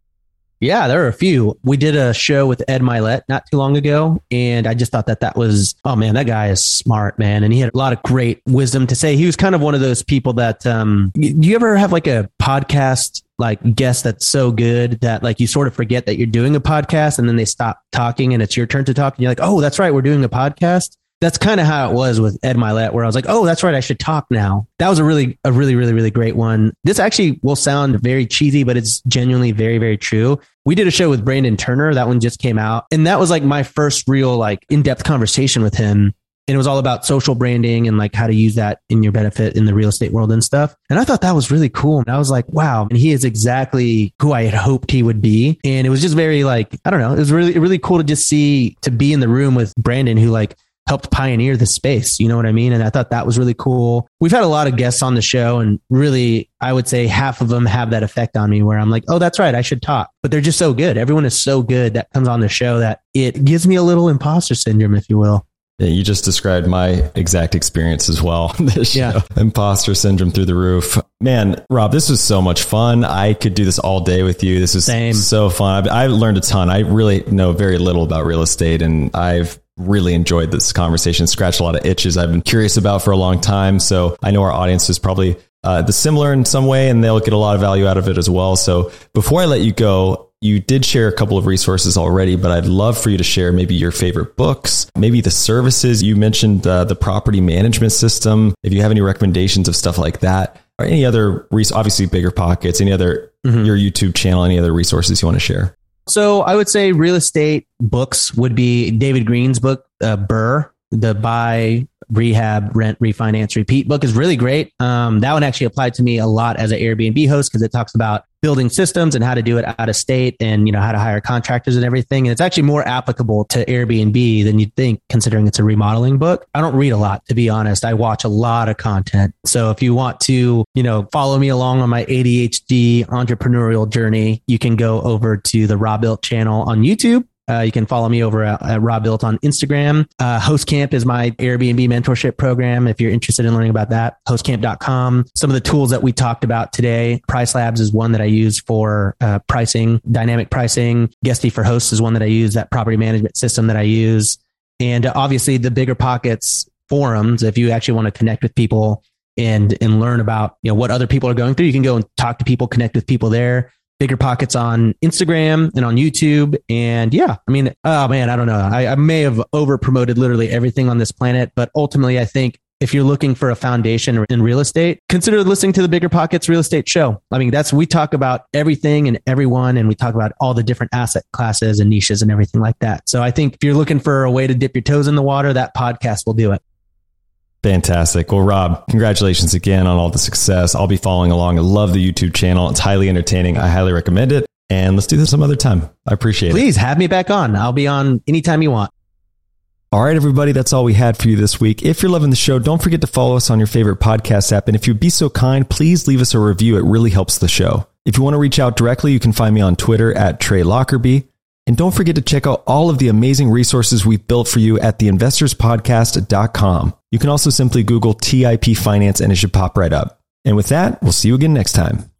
Yeah, there are a few. We did a show with Ed Mylett not too long ago, and I just thought that that was, oh man, that guy is smart, man. And he had a lot of great wisdom to say. He was kind of one of those people that, um, do you ever have like a podcast like guest that's so good that like you sort of forget that you're doing a podcast, and then they stop talking and it's your turn to talk and you're like, oh, that's right, we're doing a podcast? That's kind of how it was with Ed Mylett, where I was like, oh, that's right, I should talk now. That was a really, a really, really, really great one. This actually will sound very cheesy, but it's genuinely very, very true. We did a show with Brandon Turner. That one just came out. And that was like my first real like in-depth conversation with him. And it was all about social branding and like how to use that in your benefit in the real estate world and stuff. And I thought that was really cool. And I was like, wow. And he is exactly who I had hoped he would be. And it was just very like, I don't know, it was really, really cool to just see, to be in the room with Brandon, who like helped pioneer the space. You know what I mean? And I thought that was really cool. We've had a lot of guests on the show, and really, I would say half of them have that effect on me where I'm like, oh, that's right, I should talk. But they're just so good. Everyone is so good that comes on the show that it gives me a little imposter syndrome, if you will. Yeah, you just described my exact experience as well. This show. Yeah. Imposter syndrome through the roof. Man, Rob, this was so much fun. I could do this all day with you. This was Same. so fun. I, I learned a ton. I really know very little about real estate, and I've really enjoyed this conversation, scratched a lot of itches I've been curious about for a long time. So I know our audience is probably uh, the similar in some way, and they'll get a lot of value out of it as well. So before I let you go, you did share a couple of resources already, but I'd love for you to share maybe your favorite books, maybe the services. You mentioned uh, the property management system. If you have any recommendations of stuff like that, or any other, res- obviously Bigger Pockets, any other, mm-hmm. your YouTube channel, any other resources you want to share. So I would say real estate books would be David Green's book, uh, Burr, the Buy, Rehab, Rent, Refinance, Repeat book is really great. Um, that one actually applied to me a lot as an Airbnb host, because it talks about building systems and how to do it out of state, and, you know, how to hire contractors and everything. And it's actually more applicable to Airbnb than you'd think, considering it's a remodeling book. I don't read a lot, to be honest. I watch a lot of content. So if you want to, you know, follow me along on my A D H D entrepreneurial journey, you can go over to the Rob Built channel on YouTube. Uh, you can follow me over at, at Rob Built on Instagram. Uh, HostCamp is my Airbnb mentorship program. If you're interested in learning about that, host camp dot com. Some of the tools that we talked about today, Price Labs is one that I use for uh, pricing, dynamic pricing. Guesty for Hosts is one that I use, that property management system that I use. And uh, obviously the Bigger Pockets forums, if you actually want to connect with people and, and learn about, you know, what other people are going through, you can go and talk to people, connect with people there. Bigger Pockets on Instagram and on YouTube. And yeah, I mean, oh man, I don't know. I, I may have over promoted literally everything on this planet, but ultimately I think if you're looking for a foundation in real estate, consider listening to the Bigger Pockets Real Estate Show. I mean, that's, we talk about everything and everyone, and we talk about all the different asset classes and niches and everything like that. So I think if you're looking for a way to dip your toes in the water, that podcast will do it. Fantastic. Well, Rob, congratulations again on all the success. I'll be following along. I love the YouTube channel. It's highly entertaining. I highly recommend it. And let's do this some other time. I appreciate Please, it. Please have me back on. I'll be on anytime you want. All right, everybody. That's all we had for you this week. If you're loving the show, don't forget to follow us on your favorite podcast app. And if you'd be so kind, please leave us a review. It really helps the show. If you want to reach out directly, you can find me on Twitter at Trey Lockerbie. And don't forget to check out all of the amazing resources we've built for you at the investors podcast dot com. You can also simply Google T I P Finance and it should pop right up. And with that, we'll see you again next time.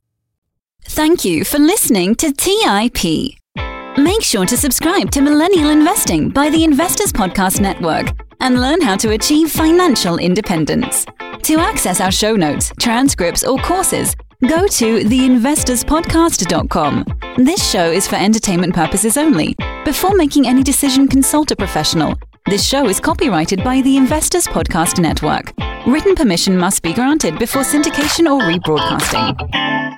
Thank you for listening to T I P. Make sure to subscribe to Millennial Investing by the Investors Podcast Network and learn how to achieve financial independence. To access our show notes, transcripts, or courses, go to the investors podcast dot com. This show is for entertainment purposes only. Before making any decision, consult a professional. This show is copyrighted by the Investors Podcast Network. Written permission must be granted before syndication or rebroadcasting.